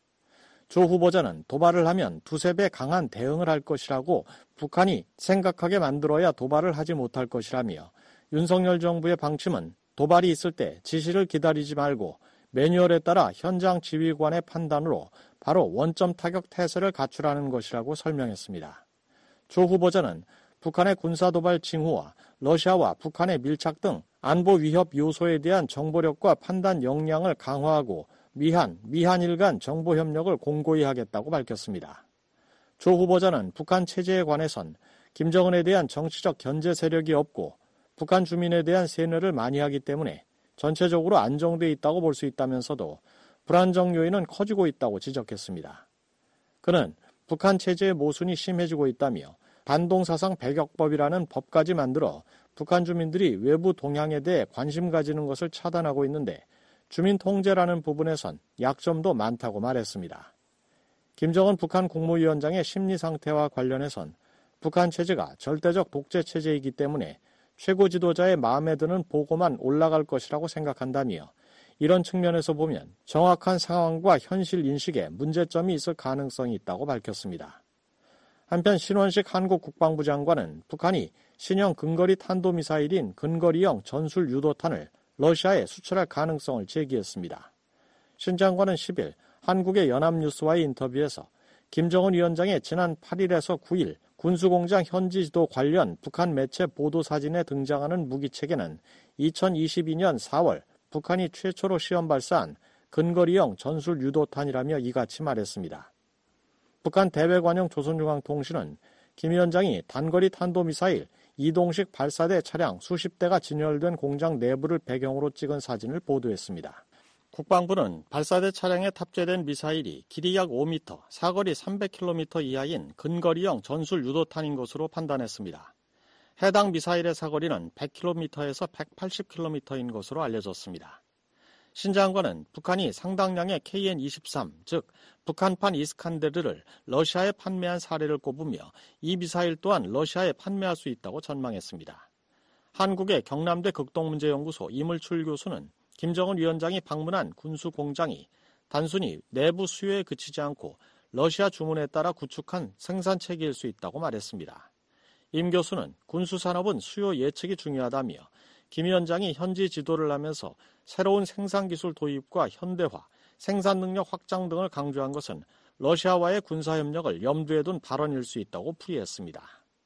조 후보자는 도발을 하면 두세 배 강한 대응을 할 것이라고 북한이 생각하게 만들어야 도발을 하지 못할 것이라며 윤석열 정부의 방침은 도발이 있을 때 지시를 기다리지 말고 매뉴얼에 따라 현장 지휘관의 판단으로 바로 원점 타격 태세를 갖추라는 것이라고 설명했습니다. 조 후보자는 북한의 군사도발 징후와 러시아와 북한의 밀착 등 안보 위협 요소에 대한 정보력과 판단 역량을 강화하고 미한, 미한일 간 정보 협력을 공고히 하겠다고 밝혔습니다. 조 후보자는 북한 체제에 관해선 김정은에 대한 정치적 견제 세력이 없고 북한 주민에 대한 세뇌를 많이 하기 때문에 전체적으로 안정돼 있다고 볼 수 있다면서도 불안정 요인은 커지고 있다고 지적했습니다. 그는 북한 체제의 모순이 심해지고 있다며 반동사상 배격법이라는 법까지 만들어 북한 주민들이 외부 동향에 대해 관심 가지는 것을 차단하고 있는데 주민 통제라는 부분에선 약점도 많다고 말했습니다. 김정은 북한 국무위원장의 심리 상태와 관련해선 북한 체제가 절대적 독재 체제이기 때문에 최고 지도자의 마음에 드는 보고만 올라갈 것이라고 생각한다며 이런 측면에서 보면 정확한 상황과 현실 인식에 문제점이 있을 가능성이 있다고 밝혔습니다. 한편 신원식 한국 국방부 장관은 북한이 신형 근거리 탄도미사일인 근거리형 전술 유도탄을 러시아에 수출할 가능성을 제기했습니다. 신 장관은 십 일 한국의 연합뉴스와의 인터뷰에서 김정은 위원장의 지난 팔 일에서 구 일 군수공장 현지 지도 관련 북한 매체 보도 사진에 등장하는 무기체계는 이천이십이 년 사월 북한이 최초로 시험 발사한 근거리형 전술 유도탄이라며 이같이 말했습니다. 북한 대외관용 조선중앙통신은 김 위원장이 단거리 탄도미사일 이동식 발사대 차량 수십 대가 진열된 공장 내부를 배경으로 찍은 사진을 보도했습니다. 국방부는 발사대 차량에 탑재된 미사일이 길이 약 오 미터, 사거리 삼백 킬로미터 이하인 근거리형 전술 유도탄인 것으로 판단했습니다. 해당 미사일의 사거리는 백 킬로미터에서 백팔십 킬로미터인 것으로 알려졌습니다. 신 장관은 북한이 상당량의 케이엔 이십삼, 즉 북한판 이스칸데르를 러시아에 판매한 사례를 꼽으며 이 미사일 또한 러시아에 판매할 수 있다고 전망했습니다. 한국의 경남대 극동문제연구소 이물출 교수는 김정은 위원장이 방문한 군수 공장이 단순히 내부 수요에 그치지 않고 러시아 주문에 따라 구축한 생산체계일 수 있다고 말했습니다. 임 교수는 군수산업은 수요 예측이 중요하다며 김 위원장이 현지 지도를 하면서 새로운 생산기술 도입과 현대화, 생산 능력 확장 등을 강조한 것은 러시아와의 군사협력을 염두에 둔 발언일 수 있다고 풀이했습니다.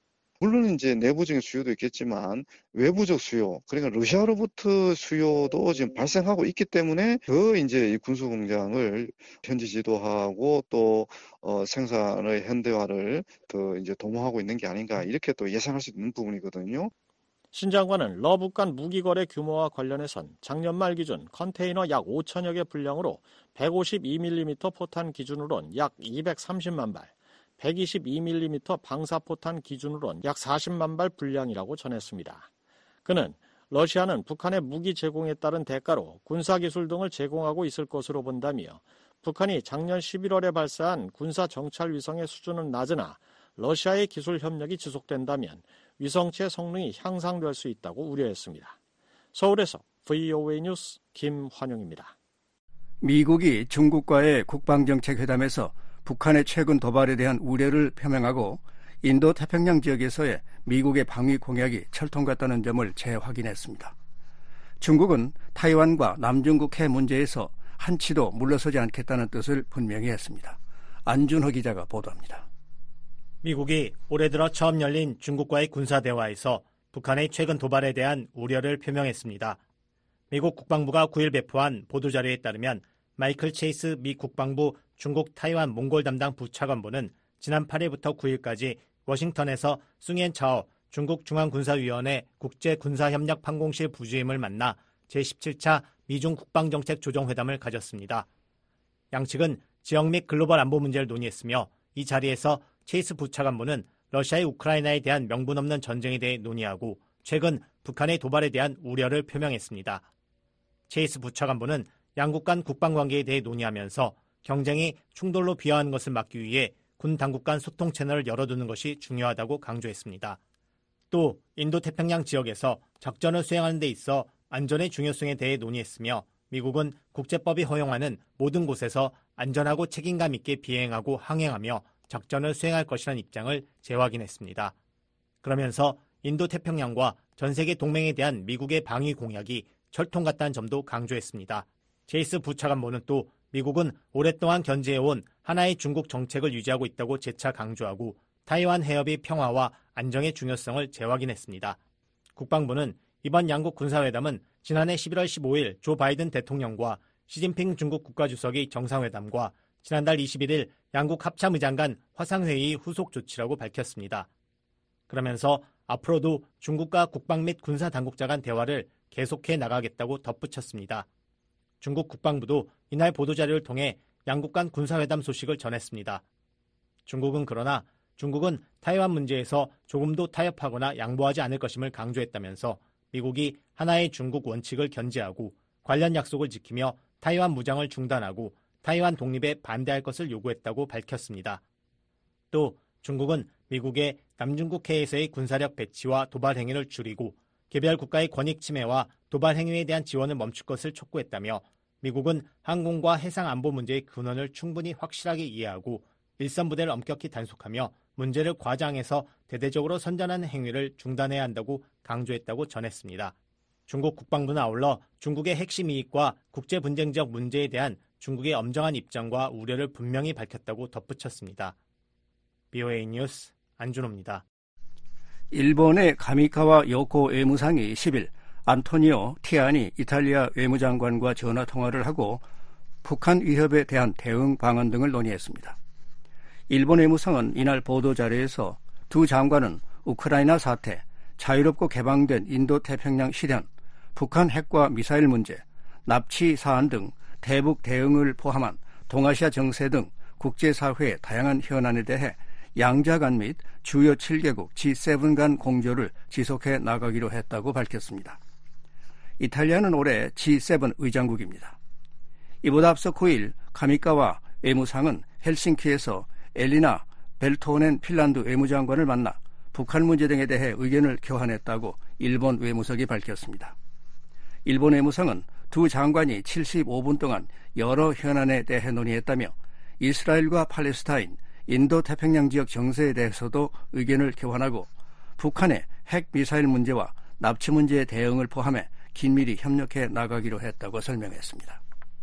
물론 이제 내부적인 수요도 있겠지만 외부적 수요, 그러니까 러시아로부터 수요도 지금 발생하고 있기 때문에 더 이제 이 군수 공장을 현지 지도하고 또 어, 생산의 현대화를 더 이제 도모하고 있는 게 아닌가 이렇게 또 예상할 수 있는 부분이거든요. 신 장관은 러북 간 무기거래 규모와 관련해선 작년 말 기준 컨테이너 약 오천여 개 분량으로 백오십이 밀리미터 포탄 기준으론 약 이백삼십만 발, 백이십이 밀리미터 방사포탄 기준으론 약 사십만 발 분량이라고 전했습니다. 그는 러시아는 북한의 무기 제공에 따른 대가로 군사기술 등을 제공하고 있을 것으로 본다며 북한이 작년 십일월에 발사한 군사정찰 위성의 수준은 낮으나 러시아의 기술 협력이 지속된다면 위성체 성능이 향상될 수 있다고 우려했습니다. 서울에서 브이오에이 뉴스 김환용입니다. 미국이 중국과의 국방정책 회담에서 북한의 최근 도발에 대한 우려를 표명하고 인도태평양 지역에서의 미국의 방위 공약이 철통같다는 점을 재확인했습니다. 중국은 타이완과 남중국 해 문제에서 한치도 물러서지 않겠다는 뜻을 분명히 했습니다. 안준호 기자가 보도합니다. 미국이 올해 들어 처음 열린 중국과의 군사대화에서 북한의 최근 도발에 대한 우려를 표명했습니다. 미국 국방부가 구일 배포한 보도자료에 따르면 마이클 체이스 미 국방부 중국 타이완 몽골 담당 부차관보는 지난 팔일부터 구일까지 워싱턴에서 숭옌 차오 중국 중앙군사위원회 국제군사협력 판공실 부주임을 만나 제십칠 차 미중 국방정책 조정회담을 가졌습니다. 양측은 지역 및 글로벌 안보 문제를 논의했으며 이 자리에서 체이스 부차관보는 러시아의 우크라이나에 대한 명분 없는 전쟁에 대해 논의하고 최근 북한의 도발에 대한 우려를 표명했습니다. 체이스 부차관보는 양국 간 국방관계에 대해 논의하면서 경쟁이 충돌로 비화하는 것을 막기 위해 군 당국 간 소통 채널을 열어두는 것이 중요하다고 강조했습니다. 또 인도태평양 지역에서 작전을 수행하는 데 있어 안전의 중요성에 대해 논의했으며 미국은 국제법이 허용하는 모든 곳에서 안전하고 책임감 있게 비행하고 항행하며 작전을 수행할 것이라는 입장을 재확인했습니다. 그러면서 인도태평양과 전 세계 동맹에 대한 미국의 방위 공약이 철통 같다는 점도 강조했습니다. 제이스 부차관보는 또 미국은 오랫동안 견지해온 하나의 중국 정책을 유지하고 있다고 재차 강조하고 타이완 해협의 평화와 안정의 중요성을 재확인했습니다. 국방부는 이번 양국 군사회담은 지난해 십일월 십오일 조 바이든 대통령과 시진핑 중국 국가주석의 정상회담과 지난달 이십일일 양국 합참의장 간 화상회의 후속 조치라고 밝혔습니다. 그러면서 앞으로도 중국과 국방 및 군사 당국자 간 대화를 계속해 나가겠다고 덧붙였습니다. 중국 국방부도 이날 보도자료를 통해 양국 간 군사회담 소식을 전했습니다. 중국은 그러나 중국은 타이완 문제에서 조금도 타협하거나 양보하지 않을 것임을 강조했다면서 미국이 하나의 중국 원칙을 견지하고 관련 약속을 지키며 타이완 무장을 중단하고 타이완 독립에 반대할 것을 요구했다고 밝혔습니다. 또 중국은 미국의 남중국 해에서의 군사력 배치와 도발 행위를 줄이고 개별 국가의 권익 침해와 도발 행위에 대한 지원을 멈출 것을 촉구했다며 미국은 항공과 해상 안보 문제의 근원을 충분히 확실하게 이해하고 일선 부대를 엄격히 단속하며 문제를 과장해서 대대적으로 선전하는 행위를 중단해야 한다고 강조했다고 전했습니다. 중국 국방부는 아울러 중국의 핵심 이익과 국제 분쟁 지역 문제에 대한 중국의 엄정한 입장과 우려를 분명히 밝혔다고 덧붙였습니다. 비오에이 뉴스 안준호입니다. 일본의 가미카와 요코 외무상이 십일 안토니오 티아니 이탈리아 외무장관과 전화통화를 하고 북한 위협에 대한 대응 방안 등을 논의했습니다. 일본 외무성은 이날 보도자료에서 두 장관은 우크라이나 사태, 자유롭고 개방된 인도태평양 실현, 북한 핵과 미사일 문제, 납치 사안 등 대북 대응을 포함한 동아시아 정세 등 국제사회의 다양한 현안에 대해 양자 간 및 주요 칠 개국 지 세븐 간 공조를 지속해 나가기로 했다고 밝혔습니다. 이탈리아는 올해 지 세븐 의장국입니다. 이보다 앞서 구일 가미카와 외무상은 헬싱키에서 엘리나 벨토넨 핀란드 외무장관을 만나 북한 문제 등에 대해 의견을 교환했다고 일본 외무성이 밝혔습니다. 일본 외무성은 두 장관이 칠십오 분 동안 여러 현안에 대해 논의했다며 이스라엘과 팔레스타인, 인도태평양 지역 정세에 대해서도 의견을 교환하고 북한의 핵 미사일 문제와 납치 문제의 대응을 포함해 긴밀히 협력해 나가기로 했다고 설명했습니다.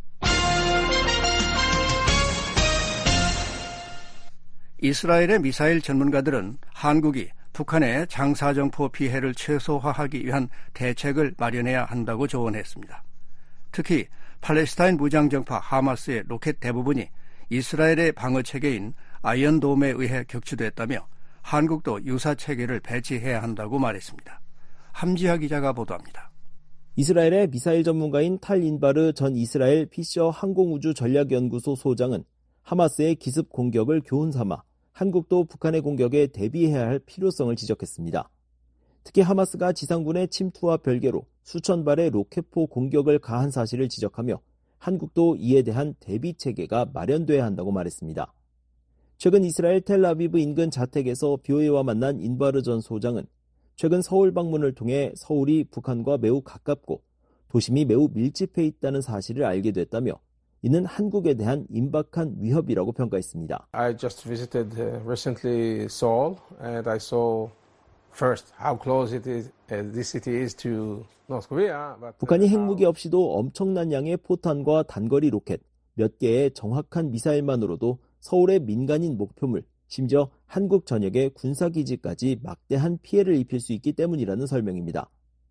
이스라엘의 미사일 전문가들은 한국이 북한의 장사정포 피해를 최소화하기 위한 대책을 마련해야 한다고 조언했습니다. 특히 팔레스타인 무장정파 하마스의 로켓 대부분이 이스라엘의 방어체계인 아이언돔에 의해 격추됐다며 한국도 유사 체계를 배치해야 한다고 말했습니다. 함지하 기자가 보도합니다. 이스라엘의 미사일 전문가인 탈 인바르 전 이스라엘 피셔 항공우주전략연구소 소장은 하마스의 기습 공격을 교훈 삼아 한국도 북한의 공격에 대비해야 할 필요성을 지적했습니다. 특히 하마스가 지상군의 침투와 별개로 수천 발의 로켓포 공격을 가한 사실을 지적하며 한국도 이에 대한 대비 체계가 마련돼야 한다고 말했습니다. 최근 이스라엘 텔아비브 인근 자택에서 비오에이와 만난 인바르 전 소장은 최근 서울 방문을 통해 서울이 북한과 매우 가깝고 도심이 매우 밀집해 있다는 사실을 알게 됐다며 이는 한국에 대한 임박한 위협이라고 평가했습니다. I just visited recently Seoul and I saw first how close it is, this city is to North Korea. But 북한이 핵무기 없이도 엄청난 양의 포탄과 단거리 로켓, 몇 개의 정확한 미사일만으로도 서울의 민간인 목표물, 심지어 한국 전역의 군사기지까지 막대한 피해를 입힐 수 있기 때문이라는 설명입니다.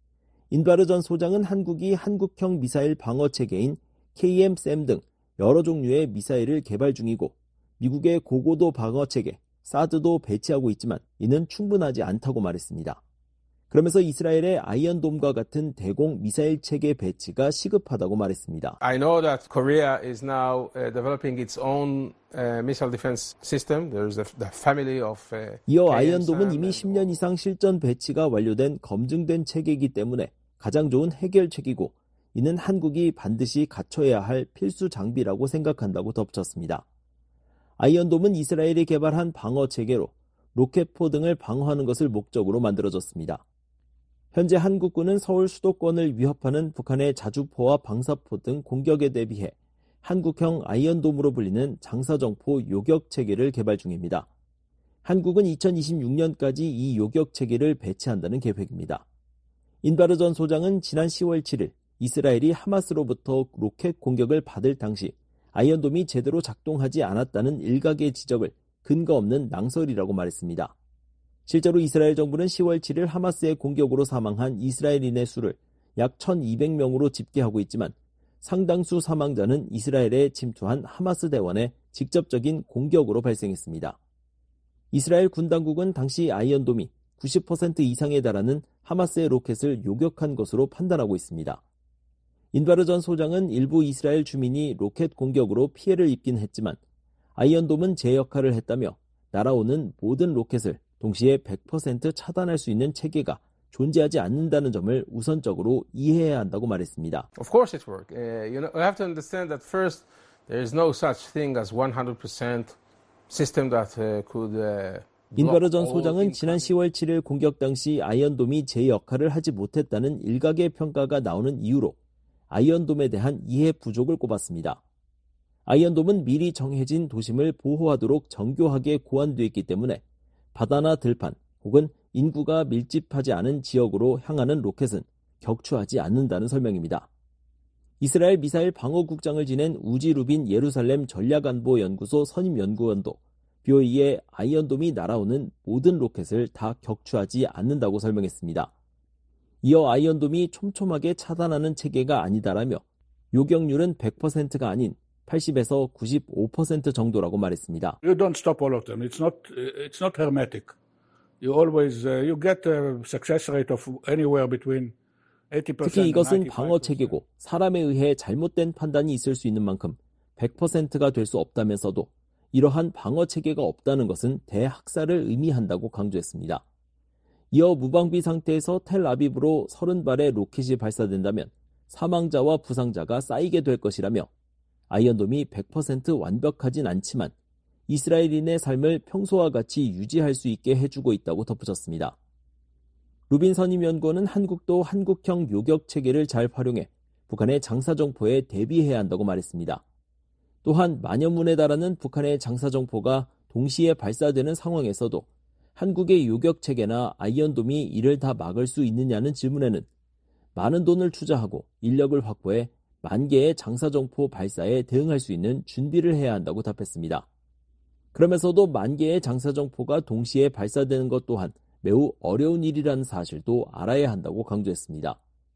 인바르 전 소장은 한국이 한국형 미사일 방어체계인 케이엠-샘 등 여러 종류의 미사일을 개발 중이고 미국의 고고도 방어체계, 사드도 배치하고 있지만 이는 충분하지 않다고 말했습니다. 그러면서 이스라엘의 아이언돔과 같은 대공 미사일 체계 배치가 시급하다고 말했습니다. I know that Korea is now uh, developing its own uh, missile defense system. There is the, the family of uh, 이어 아이언돔은 이미 십 년 이상 실전 배치가 완료된 검증된 체계이기 때문에 가장 좋은 해결책이고 이는 한국이 반드시 갖춰야 할 필수 장비라고 생각한다고 덧붙였습니다. 아이언돔은 이스라엘이 개발한 방어 체계로 로켓포 등을 방어하는 것을 목적으로 만들어졌습니다. 현재 한국군은 서울 수도권을 위협하는 북한의 자주포와 방사포 등 공격에 대비해 한국형 아이언돔으로 불리는 장사정포 요격 체계를 개발 중입니다. 한국은 이천이십육 년까지 이 요격 체계를 배치한다는 계획입니다. 인바르 전 소장은 지난 시월 칠일 이스라엘이 하마스로부터 로켓 공격을 받을 당시 아이언돔이 제대로 작동하지 않았다는 일각의 지적을 근거 없는 낭설이라고 말했습니다. 실제로 이스라엘 정부는 시월 칠일 하마스의 공격으로 사망한 이스라엘인의 수를 약 천이백 명으로 집계하고 있지만 상당수 사망자는 이스라엘에 침투한 하마스 대원의 직접적인 공격으로 발생했습니다. 이스라엘 군 당국은 당시 아이언돔이 구십 퍼센트 이상에 달하는 하마스의 로켓을 요격한 것으로 판단하고 있습니다. 인바르 전 소장은 일부 이스라엘 주민이 로켓 공격으로 피해를 입긴 했지만 아이언돔은 제 역할을 했다며 날아오는 모든 로켓을 동시에 백 퍼센트 차단할 수 있는 체계가 존재하지 않는다는 점을 우선적으로 이해해야 한다고 말했습니다. Of course it works. Uh, you know, you have to understand that first there is no such thing as one hundred percent system that uh, could uh, 인바르 전 소장은 지난 시월 칠일 공격 당시 아이언돔이 제 역할을 하지 못했다는 일각의 평가가 나오는 이유로 아이언돔에 대한 이해 부족을 꼽았습니다. 아이언돔은 미리 정해진 도심을 보호하도록 정교하게 고안되어 있기 때문에 바다나 들판 혹은 인구가 밀집하지 않은 지역으로 향하는 로켓은 격추하지 않는다는 설명입니다. 이스라엘 미사일 방어국장을 지낸 우지 루빈 예루살렘 전략안보연구소 선임연구원도 비오이의 아이언돔이 날아오는 모든 로켓을 다 격추하지 않는다고 설명했습니다. 이어 아이언돔이 촘촘하게 차단하는 체계가 아니다라며 요격률은 백 퍼센트가 아닌 팔십에서 구십오 퍼센트 정도라고 말했습니다. You don't stop all of them. It's not it's not hermetic. You always uh, you get a success rate of anywhere between eighty percent. 특히 이것은 방어 체계고 사람에 의해 잘못된 판단이 있을 수 있는 만큼 백 퍼센트가 될 수 없다면서도 이러한 방어 체계가 없다는 것은 대학살을 의미한다고 강조했습니다. 이어 무방비 상태에서 텔아비브로 서른 발의 로켓이 발사된다면 사망자와 부상자가 쌓이게 될 것이라며 아이언돔이 백 퍼센트 완벽하진 않지만 이스라엘인의 삶을 평소와 같이 유지할 수 있게 해주고 있다고 덧붙였습니다. 루빈 선임연구원은 한국도 한국형 요격 체계를 잘 활용해 북한의 장사정포에 대비해야 한다고 말했습니다. 또한 만여 문에 달하는 북한의 장사정포가 동시에 발사되는 상황에서도 한국의 요격 체계나 아이언돔이 이를 다 막을 수 있느냐는 질문에는 많은 돈을 투자하고 인력을 확보해 만 개의 장사정포 발사에 대응할 수 있는 준비를 해야 한다고 답했습니다. 그러면서도 만 개의 장사정포가 동시에 발사되는 것 또한 매우 어려운 일이라는 사실도 알아야 한다고 강조했습니다.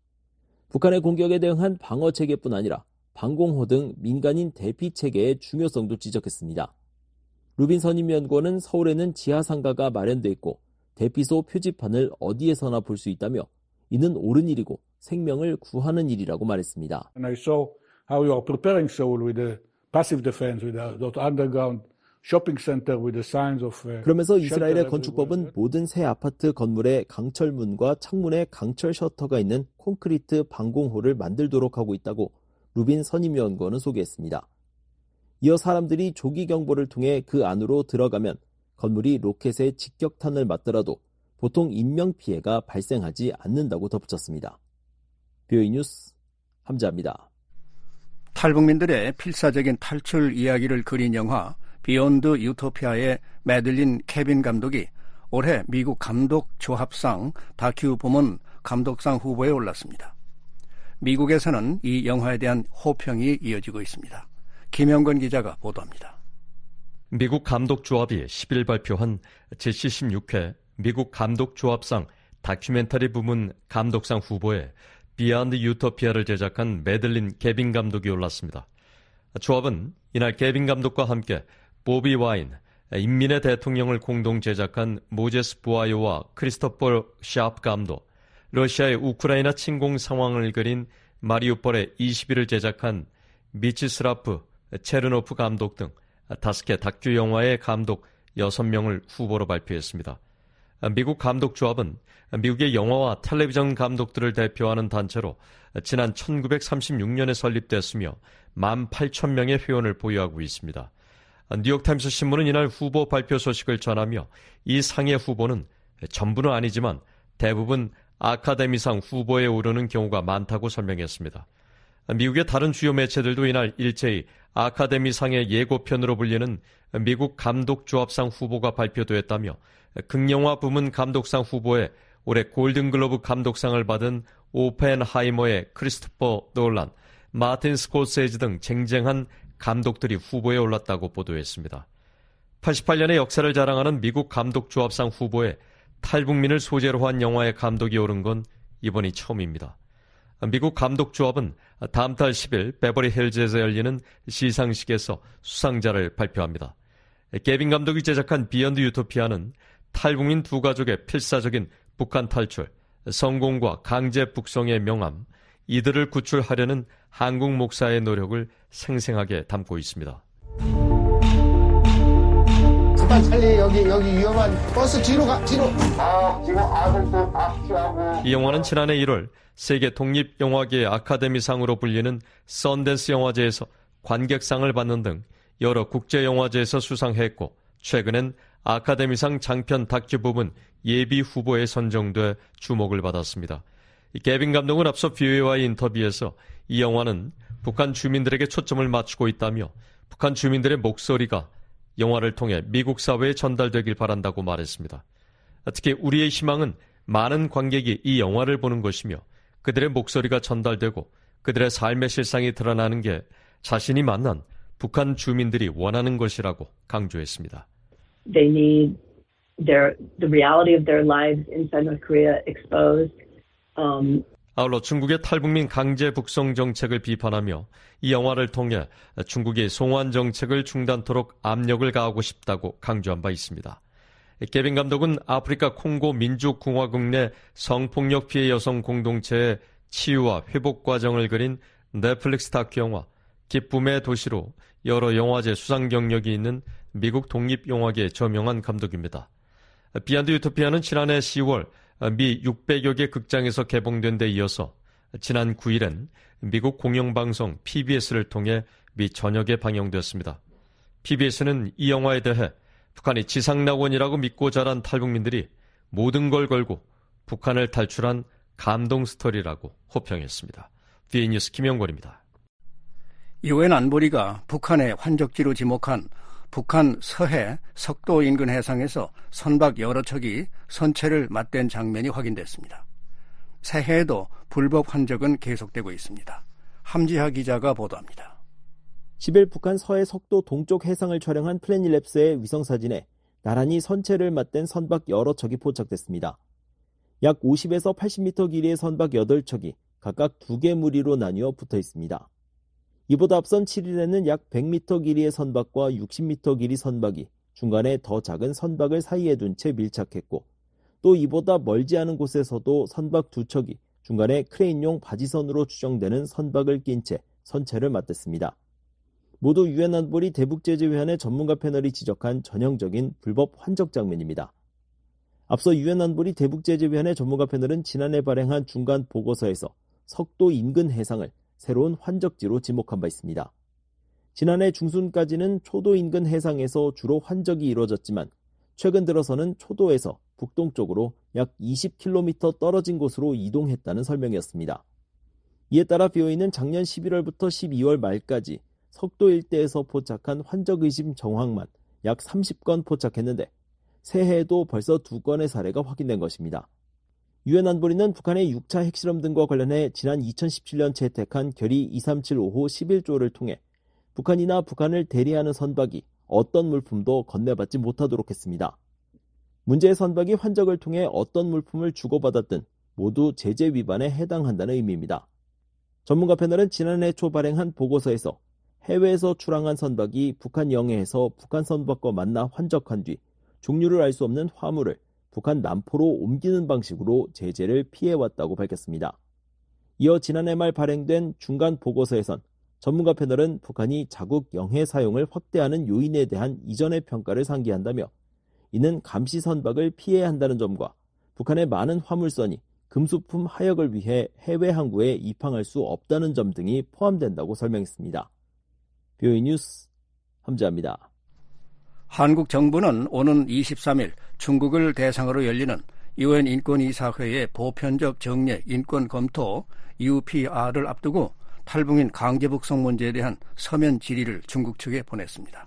북한의 공격에 대응한 방어체계뿐 아니라 방공호 등 민간인 대피체계의 중요성도 지적했습니다. 루빈 선임연구원은 서울에는 지하상가가 마련돼 있고 대피소 표지판을 어디에서나 볼 수 있다며 이는 옳은 일이고 생명을 구하는 일이라고 말했습니다. And I saw how you are preparing Seoul with the passive defense, with the underground shopping center, with the signs of. 그러면서 이스라엘의 건축법은 모든 새 아파트 건물에 강철문과 창문에 강철 셔터가 있는 콘크리트 방공호를 만들도록 하고 있다고 루빈 선임연구원은 소개했습니다. 이어 사람들이 조기 경보를 통해 그 안으로 들어가면 건물이 로켓의 직격탄을 맞더라도 보통 인명피해가 발생하지 않는다고 덧붙였습니다. 비오이 뉴스 함재합니다. 탈북민들의 필사적인 탈출 이야기를 그린 영화 비욘드 유토피아의 매들린 케빈 감독이 올해 미국 감독 조합상 다큐 부문 감독상 후보에 올랐습니다. 미국에서는 이 영화에 대한 호평이 이어지고 있습니다. 김영건 기자가 보도합니다. 미국 감독조합이 십일 발표한 제십육 회 미국 감독조합상 다큐멘터리 부문 감독상 후보에 비욘드 유토피아를 제작한 매들린 케빈 감독이 올랐습니다. 조합은 이날 케빈 감독과 함께 보비 와인, 인민의 대통령을 공동 제작한 모제스 부아요와 크리스토퍼 샤프 감독, 러시아의 우크라이나 침공 상황을 그린 마리우폴의 이십 일을 제작한 미치스라프 체르노프 감독 등 다섯 개 다큐 영화의 감독 여섯 명을 후보로 발표했습니다. 미국 감독조합은 미국의 영화와 텔레비전 감독들을 대표하는 단체로 지난 천구백삼십육 년에 설립됐으며 만 팔천 명의 회원을 보유하고 있습니다. 뉴욕타임스 신문은 이날 후보 발표 소식을 전하며 이 상의 후보는 전부는 아니지만 대부분 아카데미상 후보에 오르는 경우가 많다고 설명했습니다. 미국의 다른 주요 매체들도 이날 일제히 아카데미상의 예고편으로 불리는 미국 감독조합상 후보가 발표됐다며 극영화 부문 감독상 후보에 올해 골든글로브 감독상을 받은 오펜하이머의 크리스토퍼 놀란, 마틴 스콜세지 등 쟁쟁한 감독들이 후보에 올랐다고 보도했습니다. 팔십팔 년의 역사를 자랑하는 미국 감독조합상 후보에 탈북민을 소재로 한 영화의 감독이 오른 건 이번이 처음입니다. 미국 감독조합은 다음 달 십 일 베버리 힐즈에서 열리는 시상식에서 수상자를 발표합니다. 케빈 감독이 제작한 비욘드 유토피아는 탈북민 두 가족의 필사적인 북한 탈출, 성공과 강제 북송의 명암, 이들을 구출하려는 한국 목사의 노력을 생생하게 담고 있습니다. 북한 살리 여기 여기 위험한 버스 뒤로 가 뒤로. 아 지금 아들도 다 피하고. 이 영화는 지난해 일월 세계 독립영화계 아카데미상으로 불리는 썬댄스 영화제에서 관객상을 받는 등 여러 국제영화제에서 수상했고 최근엔 아카데미상 장편 다큐 부분 예비 후보에 선정돼 주목을 받았습니다. 케빈 감독은 앞서 비오에이와의 인터뷰에서 이 영화는 북한 주민들에게 초점을 맞추고 있다며 북한 주민들의 목소리가 영화를 통해 미국 사회에 전달되길 바란다고 말했습니다. 특히 우리의 희망은 많은 관객이 이 영화를 보는 것이며 그들의 목소리가 전달되고 그들의 삶의 실상이 드러나는 게 자신이 만난 북한 주민들이 원하는 것이라고 강조했습니다. They need their the reality of their lives inside North Korea exposed. Um, 아울러 중국의 탈북민 강제 북송 정책을 비판하며 이 영화를 통해 중국이 송환 정책을 중단토록 압력을 가하고 싶다고 강조한 바 있습니다. 케빈 감독은 아프리카 콩고 민주공화국 내 성폭력 피해 여성 공동체의 치유와 회복 과정을 그린 넷플릭스 다큐 영화 기쁨의 도시로 여러 영화제 수상 경력이 있는 미국 독립영화계의 저명한 감독입니다. 비욘드 유토피아는 지난해 시월 미 육백여 개 극장에서 개봉된 데 이어서 지난 구 일엔 미국 공영방송 피비에스를 통해 미 전역에 방영됐습니다. 피비에스는 이 영화에 대해 북한이 지상낙원이라고 믿고 자란 탈북민들이 모든 걸 걸고 북한을 탈출한 감동 스토리라고 호평했습니다. 디에이 뉴스 김영권입니다. 유엔 안보리가 북한의 환적지로 지목한 북한 서해 석도 인근 해상에서 선박 여러 척이 선체를 맞댄 장면이 확인됐습니다. 새해에도 불법 환적은 계속되고 있습니다. 함지하 기자가 보도합니다. 십 일 북한 서해 석도 동쪽 해상을 촬영한 플래닛랩스의 위성사진에 나란히 선체를 맞댄 선박 여러 척이 포착됐습니다. 약 오십에서 팔십 미터 길이의 선박 여덟 척이 각각 두 개 무리로 나뉘어 붙어 있습니다. 이보다 앞선 칠 일에는 약 백 미터 길이의 선박과 육십 미터 길이 선박이 중간에 더 작은 선박을 사이에 둔 채 밀착했고 또 이보다 멀지 않은 곳에서도 선박 두 척이 중간에 크레인용 바지선으로 추정되는 선박을 낀 채 선체를 맞댔습니다. 모두 유엔 안보리 대북제재위원회 전문가 패널이 지적한 전형적인 불법 환적 장면입니다. 앞서 유엔 안보리 대북제재위원회 전문가 패널은 지난해 발행한 중간 보고서에서 석도 인근 해상을 새로운 환적지로 지목한 바 있습니다. 지난해 중순까지는 초도 인근 해상에서 주로 환적이 이루어졌지만 최근 들어서는 초도에서 북동쪽으로 약 이십 킬로미터 떨어진 곳으로 이동했다는 설명이었습니다. 이에 따라 비오이는 작년 십일월부터 십이월 말까지 석도 일대에서 포착한 환적 의심 정황만 약 삼십 건 포착했는데 새해에도 벌써 두 건의 사례가 확인된 것입니다. 유엔 안보리는 북한의 육 차 핵실험 등과 관련해 지난 이천십칠 년 채택한 결의 이삼칠오 호 십일 조를 통해 북한이나 북한을 대리하는 선박이 어떤 물품도 건네받지 못하도록 했습니다. 문제의 선박이 환적을 통해 어떤 물품을 주고받았든 모두 제재 위반에 해당한다는 의미입니다. 전문가 패널은 지난해 초 발행한 보고서에서 해외에서 출항한 선박이 북한 영해에서 북한 선박과 만나 환적한 뒤 종류를 알 수 없는 화물을 북한 남포로 옮기는 방식으로 제재를 피해왔다고 밝혔습니다. 이어 지난해 말 발행된 중간 보고서에선 전문가 패널은 북한이 자국 영해 사용을 확대하는 요인에 대한 이전의 평가를 상기한다며 이는 감시 선박을 피해야 한다는 점과 북한의 많은 화물선이 금수품 하역을 위해 해외 항구에 입항할 수 없다는 점 등이 포함된다고 설명했습니다. 비오이 뉴스 함재합니다. 한국 정부는 오는 이십삼 일 중국을 대상으로 열리는 유엔 인권이사회의 보편적 정례 인권 검토 유피알을 앞두고 탈북민 강제북송 문제에 대한 서면 질의를 중국 측에 보냈습니다.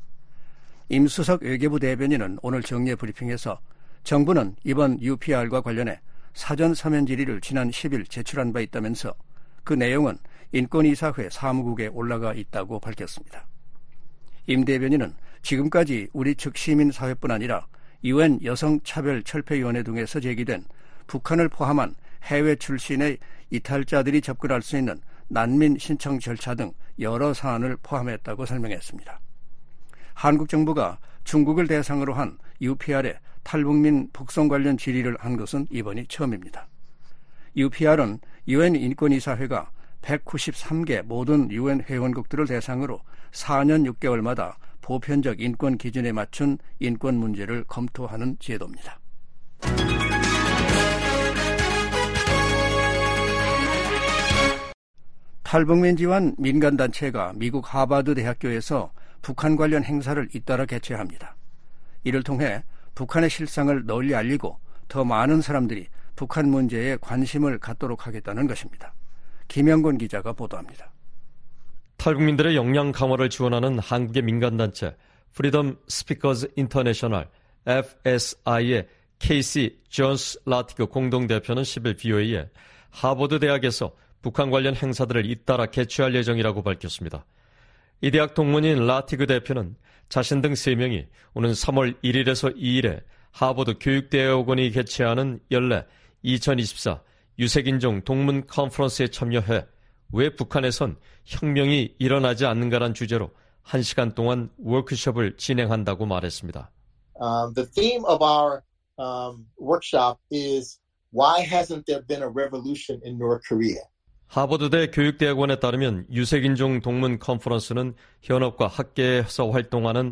임수석 외교부 대변인은 오늘 정례 브리핑에서 정부는 이번 유피알과 관련해 사전 서면 질의를 지난 십 일 제출한 바 있다면서 그 내용은 인권이사회 사무국에 올라가 있다고 밝혔습니다. 임 대변인은 지금까지 우리 측 시민사회뿐 아니라 유엔 여성차별철폐위원회 등에서 제기된 북한을 포함한 해외 출신의 이탈자들이 접근할 수 있는 난민 신청 절차 등 여러 사안을 포함했다고 설명했습니다. 한국 정부가 중국을 대상으로 한 유피알에 탈북민 북송 관련 질의를 한 것은 이번이 처음입니다. 유피알은 유엔 인권이사회가 백구십삼 개 모든 유엔 회원국들을 대상으로 사 년 육 개월마다 보편적 인권 기준에 맞춘 인권 문제를 검토하는 제도입니다. 탈북민 지원 민간단체가 미국 하버드 대학교에서 북한 관련 행사를 잇따라 개최합니다. 이를 통해 북한의 실상을 널리 알리고 더 많은 사람들이 북한 문제에 관심을 갖도록 하겠다는 것입니다. 김영곤 기자가 보도합니다. 탈북민들의 역량 강화를 지원하는 한국의 민간단체 프리덤 스피커즈 인터내셔널 에프에스아이의 케이시 존스 라티그 공동대표는 십 일 비오이에 하버드 대학에서 북한 관련 행사들을 잇따라 개최할 예정이라고 밝혔습니다. 이 대학 동문인 라티그 대표는 자신 등 세 명이 오는 삼월 일일에서 이일에 하버드 교육대학원이 개최하는 연례 이천이십사 유색인종 동문 컨퍼런스에 참여해 왜 북한에선 혁명이 일어나지 않는가란 주제로 한 시간 동안 워크숍을 진행한다고 말했습니다. Um, the theme of our um, workshop is why hasn't there been a revolution in North Korea? 하버드대 교육대학원에 따르면 유색인종 동문 컨퍼런스는 현업과 학계에서 활동하는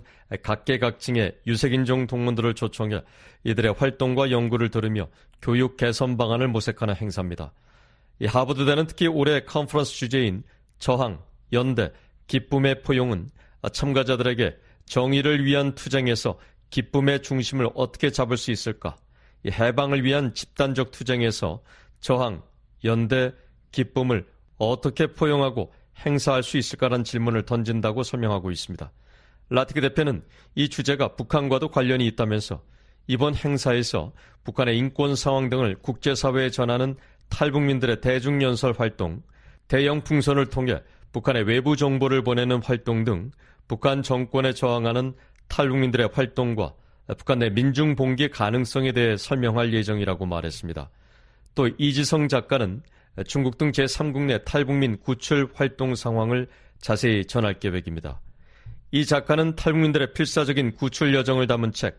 각계각층의 유색인종 동문들을 초청해 이들의 활동과 연구를 들으며 교육 개선 방안을 모색하는 행사입니다. 이 하버드대는 특히 올해 컨퍼런스 주제인 저항, 연대, 기쁨의 포용은 참가자들에게 정의를 위한 투쟁에서 기쁨의 중심을 어떻게 잡을 수 있을까? 이 해방을 위한 집단적 투쟁에서 저항, 연대, 기쁨을 어떻게 포용하고 행사할 수 있을까라는 질문을 던진다고 설명하고 있습니다. 라티그 대표는 이 주제가 북한과도 관련이 있다면서 이번 행사에서 북한의 인권 상황 등을 국제사회에 전하는 탈북민들의 대중연설 활동, 대형 풍선을 통해 북한의 외부 정보를 보내는 활동 등 북한 정권에 저항하는 탈북민들의 활동과 북한 내 민중 봉기 가능성에 대해 설명할 예정이라고 말했습니다. 또 이지성 작가는 중국 등 제삼국 내 탈북민 구출 활동 상황을 자세히 전할 계획입니다. 이 작가는 탈북민들의 필사적인 구출 여정을 담은 책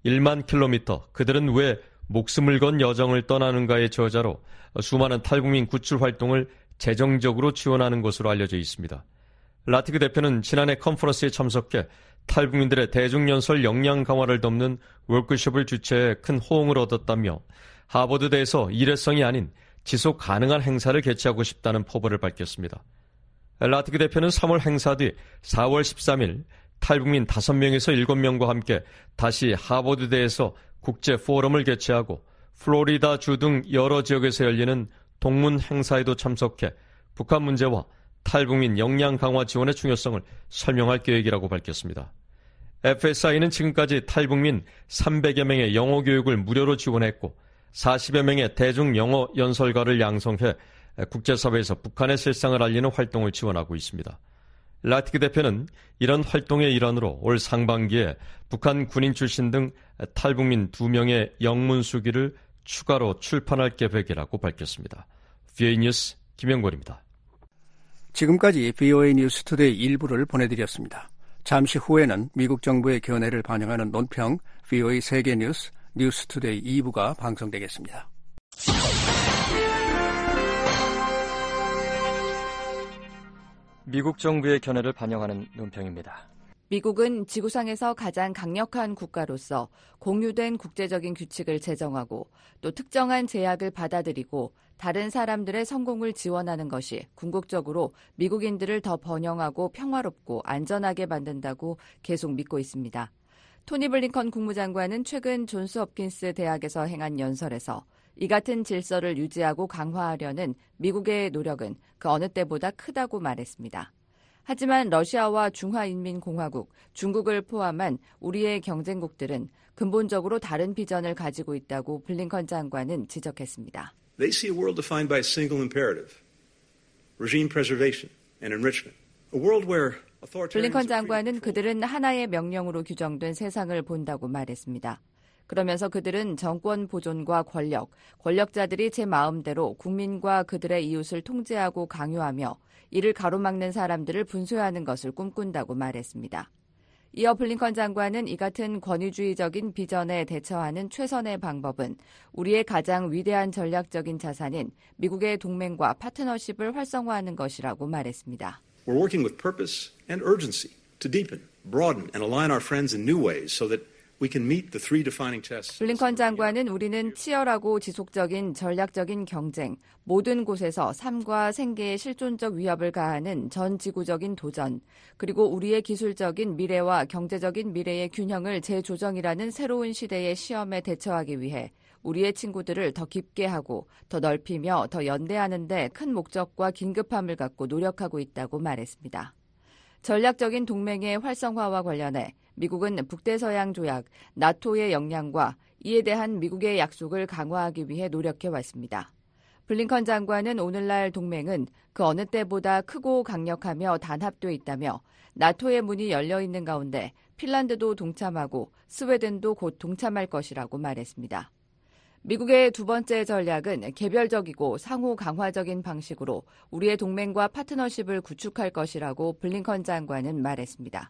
만 킬로미터 그들은 왜 목숨을 건 여정을 떠나는가의 저자로 수많은 탈북민 구출 활동을 재정적으로 지원하는 것으로 알려져 있습니다. 라티그 대표는 지난해 컨퍼런스에 참석해 탈북민들의 대중연설 역량 강화를 돕는 워크숍을 주최해 큰 호응을 얻었다며 하버드대에서 일회성이 아닌 지속 가능한 행사를 개최하고 싶다는 포부를 밝혔습니다. 라티그 대표는 삼월 행사 뒤 사월 십삼일 탈북민 다섯 명에서 일곱 명과 함께 다시 하버드대에서 국제 포럼을 개최하고 플로리다 주 등 여러 지역에서 열리는 동문 행사에도 참석해 북한 문제와 탈북민 역량 강화 지원의 중요성을 설명할 계획이라고 밝혔습니다. 에프에스아이는 지금까지 탈북민 삼백여 명의 영어 교육을 무료로 지원했고 사십여 명의 대중 영어 연설가를 양성해 국제사회에서 북한의 실상을 알리는 활동을 지원하고 있습니다. 라티크 대표는 이런 활동의 일환으로 올 상반기에 북한 군인 출신 등 탈북민 두 명의 영문 수기를 추가로 출판할 계획이라고 밝혔습니다. 브이오에이 뉴스 김영걸입니다. 지금까지 브이오에이 뉴스 투데이 일부를 보내드렸습니다. 잠시 후에는 미국 정부의 견해를 반영하는 논평 브이오에이 세계 뉴스 뉴스 투데이 이 부가 방송되겠습니다. 미국 정부의 견해를 반영하는 논평입니다. 미국은 지구상에서 가장 강력한 국가로서 공유된 국제적인 규칙을 제정하고 또 특정한 제약을 받아들이고 다른 사람들의 성공을 지원하는 것이 궁극적으로 미국인들을 더 번영하고 평화롭고 안전하게 만든다고 계속 믿고 있습니다. 토니 블링컨 국무장관은 최근 존스 홉킨스 대학에서 행한 연설에서 이 같은 질서를 유지하고 강화하려는 미국의 노력은 그 어느 때보다 크다고 말했습니다. 하지만 러시아와 중화인민공화국, 중국을 포함한 우리의 경쟁국들은 근본적으로 다른 비전을 가지고 있다고 블링컨 장관은 지적했습니다. They see a world defined by a single imperative, regime preservation and enrichment. A world where 블링컨 장관은 그들은 하나의 명령으로 규정된 세상을 본다고 말했습니다. 그러면서 그들은 정권 보존과 권력, 권력자들이 제 마음대로 국민과 그들의 이웃을 통제하고 강요하며 이를 가로막는 사람들을 분쇄하는 것을 꿈꾼다고 말했습니다. 이어 블링컨 장관은 이 같은 권위주의적인 비전에 대처하는 최선의 방법은 우리의 가장 위대한 전략적인 자산인 미국의 동맹과 파트너십을 활성화하는 것이라고 말했습니다. We're working with purpose and urgency to deepen, broaden and align our friends in new ways so that we can meet the three defining tests. 블링컨 장관은 우리는 치열하고 지속적인 전략적인 경쟁, 모든 곳에서 삶과 생계에 실존적 위협을 가하는 전 지구적인 도전, 그리고 우리의 기술적인 미래와 경제적인 미래의 균형을 재조정이라는 새로운 시대의 시험에 대처하기 위해 우리의 친구들을 더 깊게 하고 더 넓히며 더 연대하는 데 큰 목적과 긴급함을 갖고 노력하고 있다고 말했습니다. 전략적인 동맹의 활성화와 관련해 미국은 북대서양 조약, 나토의 역량과 이에 대한 미국의 약속을 강화하기 위해 노력해왔습니다. 블링컨 장관은 오늘날 동맹은 그 어느 때보다 크고 강력하며 단합돼 있다며 나토의 문이 열려 있는 가운데 핀란드도 동참하고 스웨덴도 곧 동참할 것이라고 말했습니다. 미국의 두 번째 전략은 개별적이고 상호 강화적인 방식으로 우리의 동맹과 파트너십을 구축할 것이라고 블링컨 장관은 말했습니다.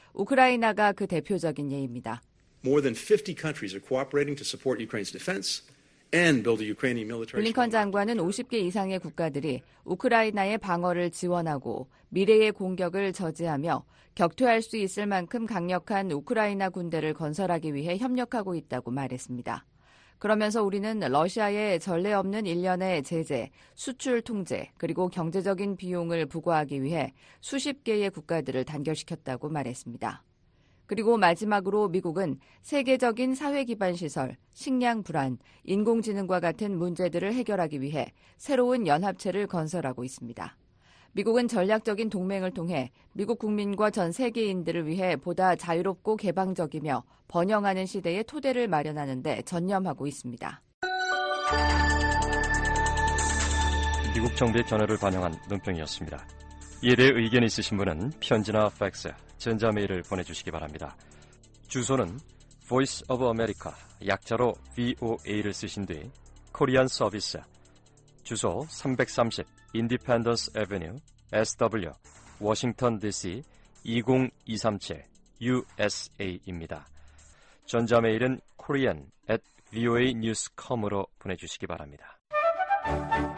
우크라이나가 그 대표적인 예입니다. More than fifty countries are cooperating to support Ukraine's defense and build a Ukrainian military. 블링컨 장관은 오십 개 이상의 국가들이 우크라이나의 방어를 지원하고 미래의 공격을 저지하며 격퇴할 수 있을 만큼 강력한 우크라이나 군대를 건설하기 위해 협력하고 있다고 말했습니다. 그러면서 우리는 러시아의 전례 없는 일련의 제재, 수출 통제, 그리고 경제적인 비용을 부과하기 위해 수십 개의 국가들을 단결시켰다고 말했습니다. 그리고 마지막으로 미국은 세계적인 사회 기반 시설, 식량 불안, 인공지능과 같은 문제들을 해결하기 위해 새로운 연합체를 건설하고 있습니다. 미국은 전략적인 동맹을 통해 미국 국민과 전 세계인들을 위해 보다 자유롭고 개방적이며 번영하는 시대의 토대를 마련하는 데 전념하고 있습니다. 미국 정부의 견해를 반영한 논평이었습니다. 이에 대해 의견이 있으신 분은 편지나 팩스, 전자메일을 보내주시기 바랍니다. 주소는 Voice of America, 약자로 브이오에이를 쓰신 뒤 코리안 서비스, 주소 삼백삼십 인디펜던스 애베뉴, 에스더블유, 워싱턴 디씨 이공이삼칠 유에스에이입니다. 전자메일은 korean at voanews dot com으로 보내주시기 바랍니다.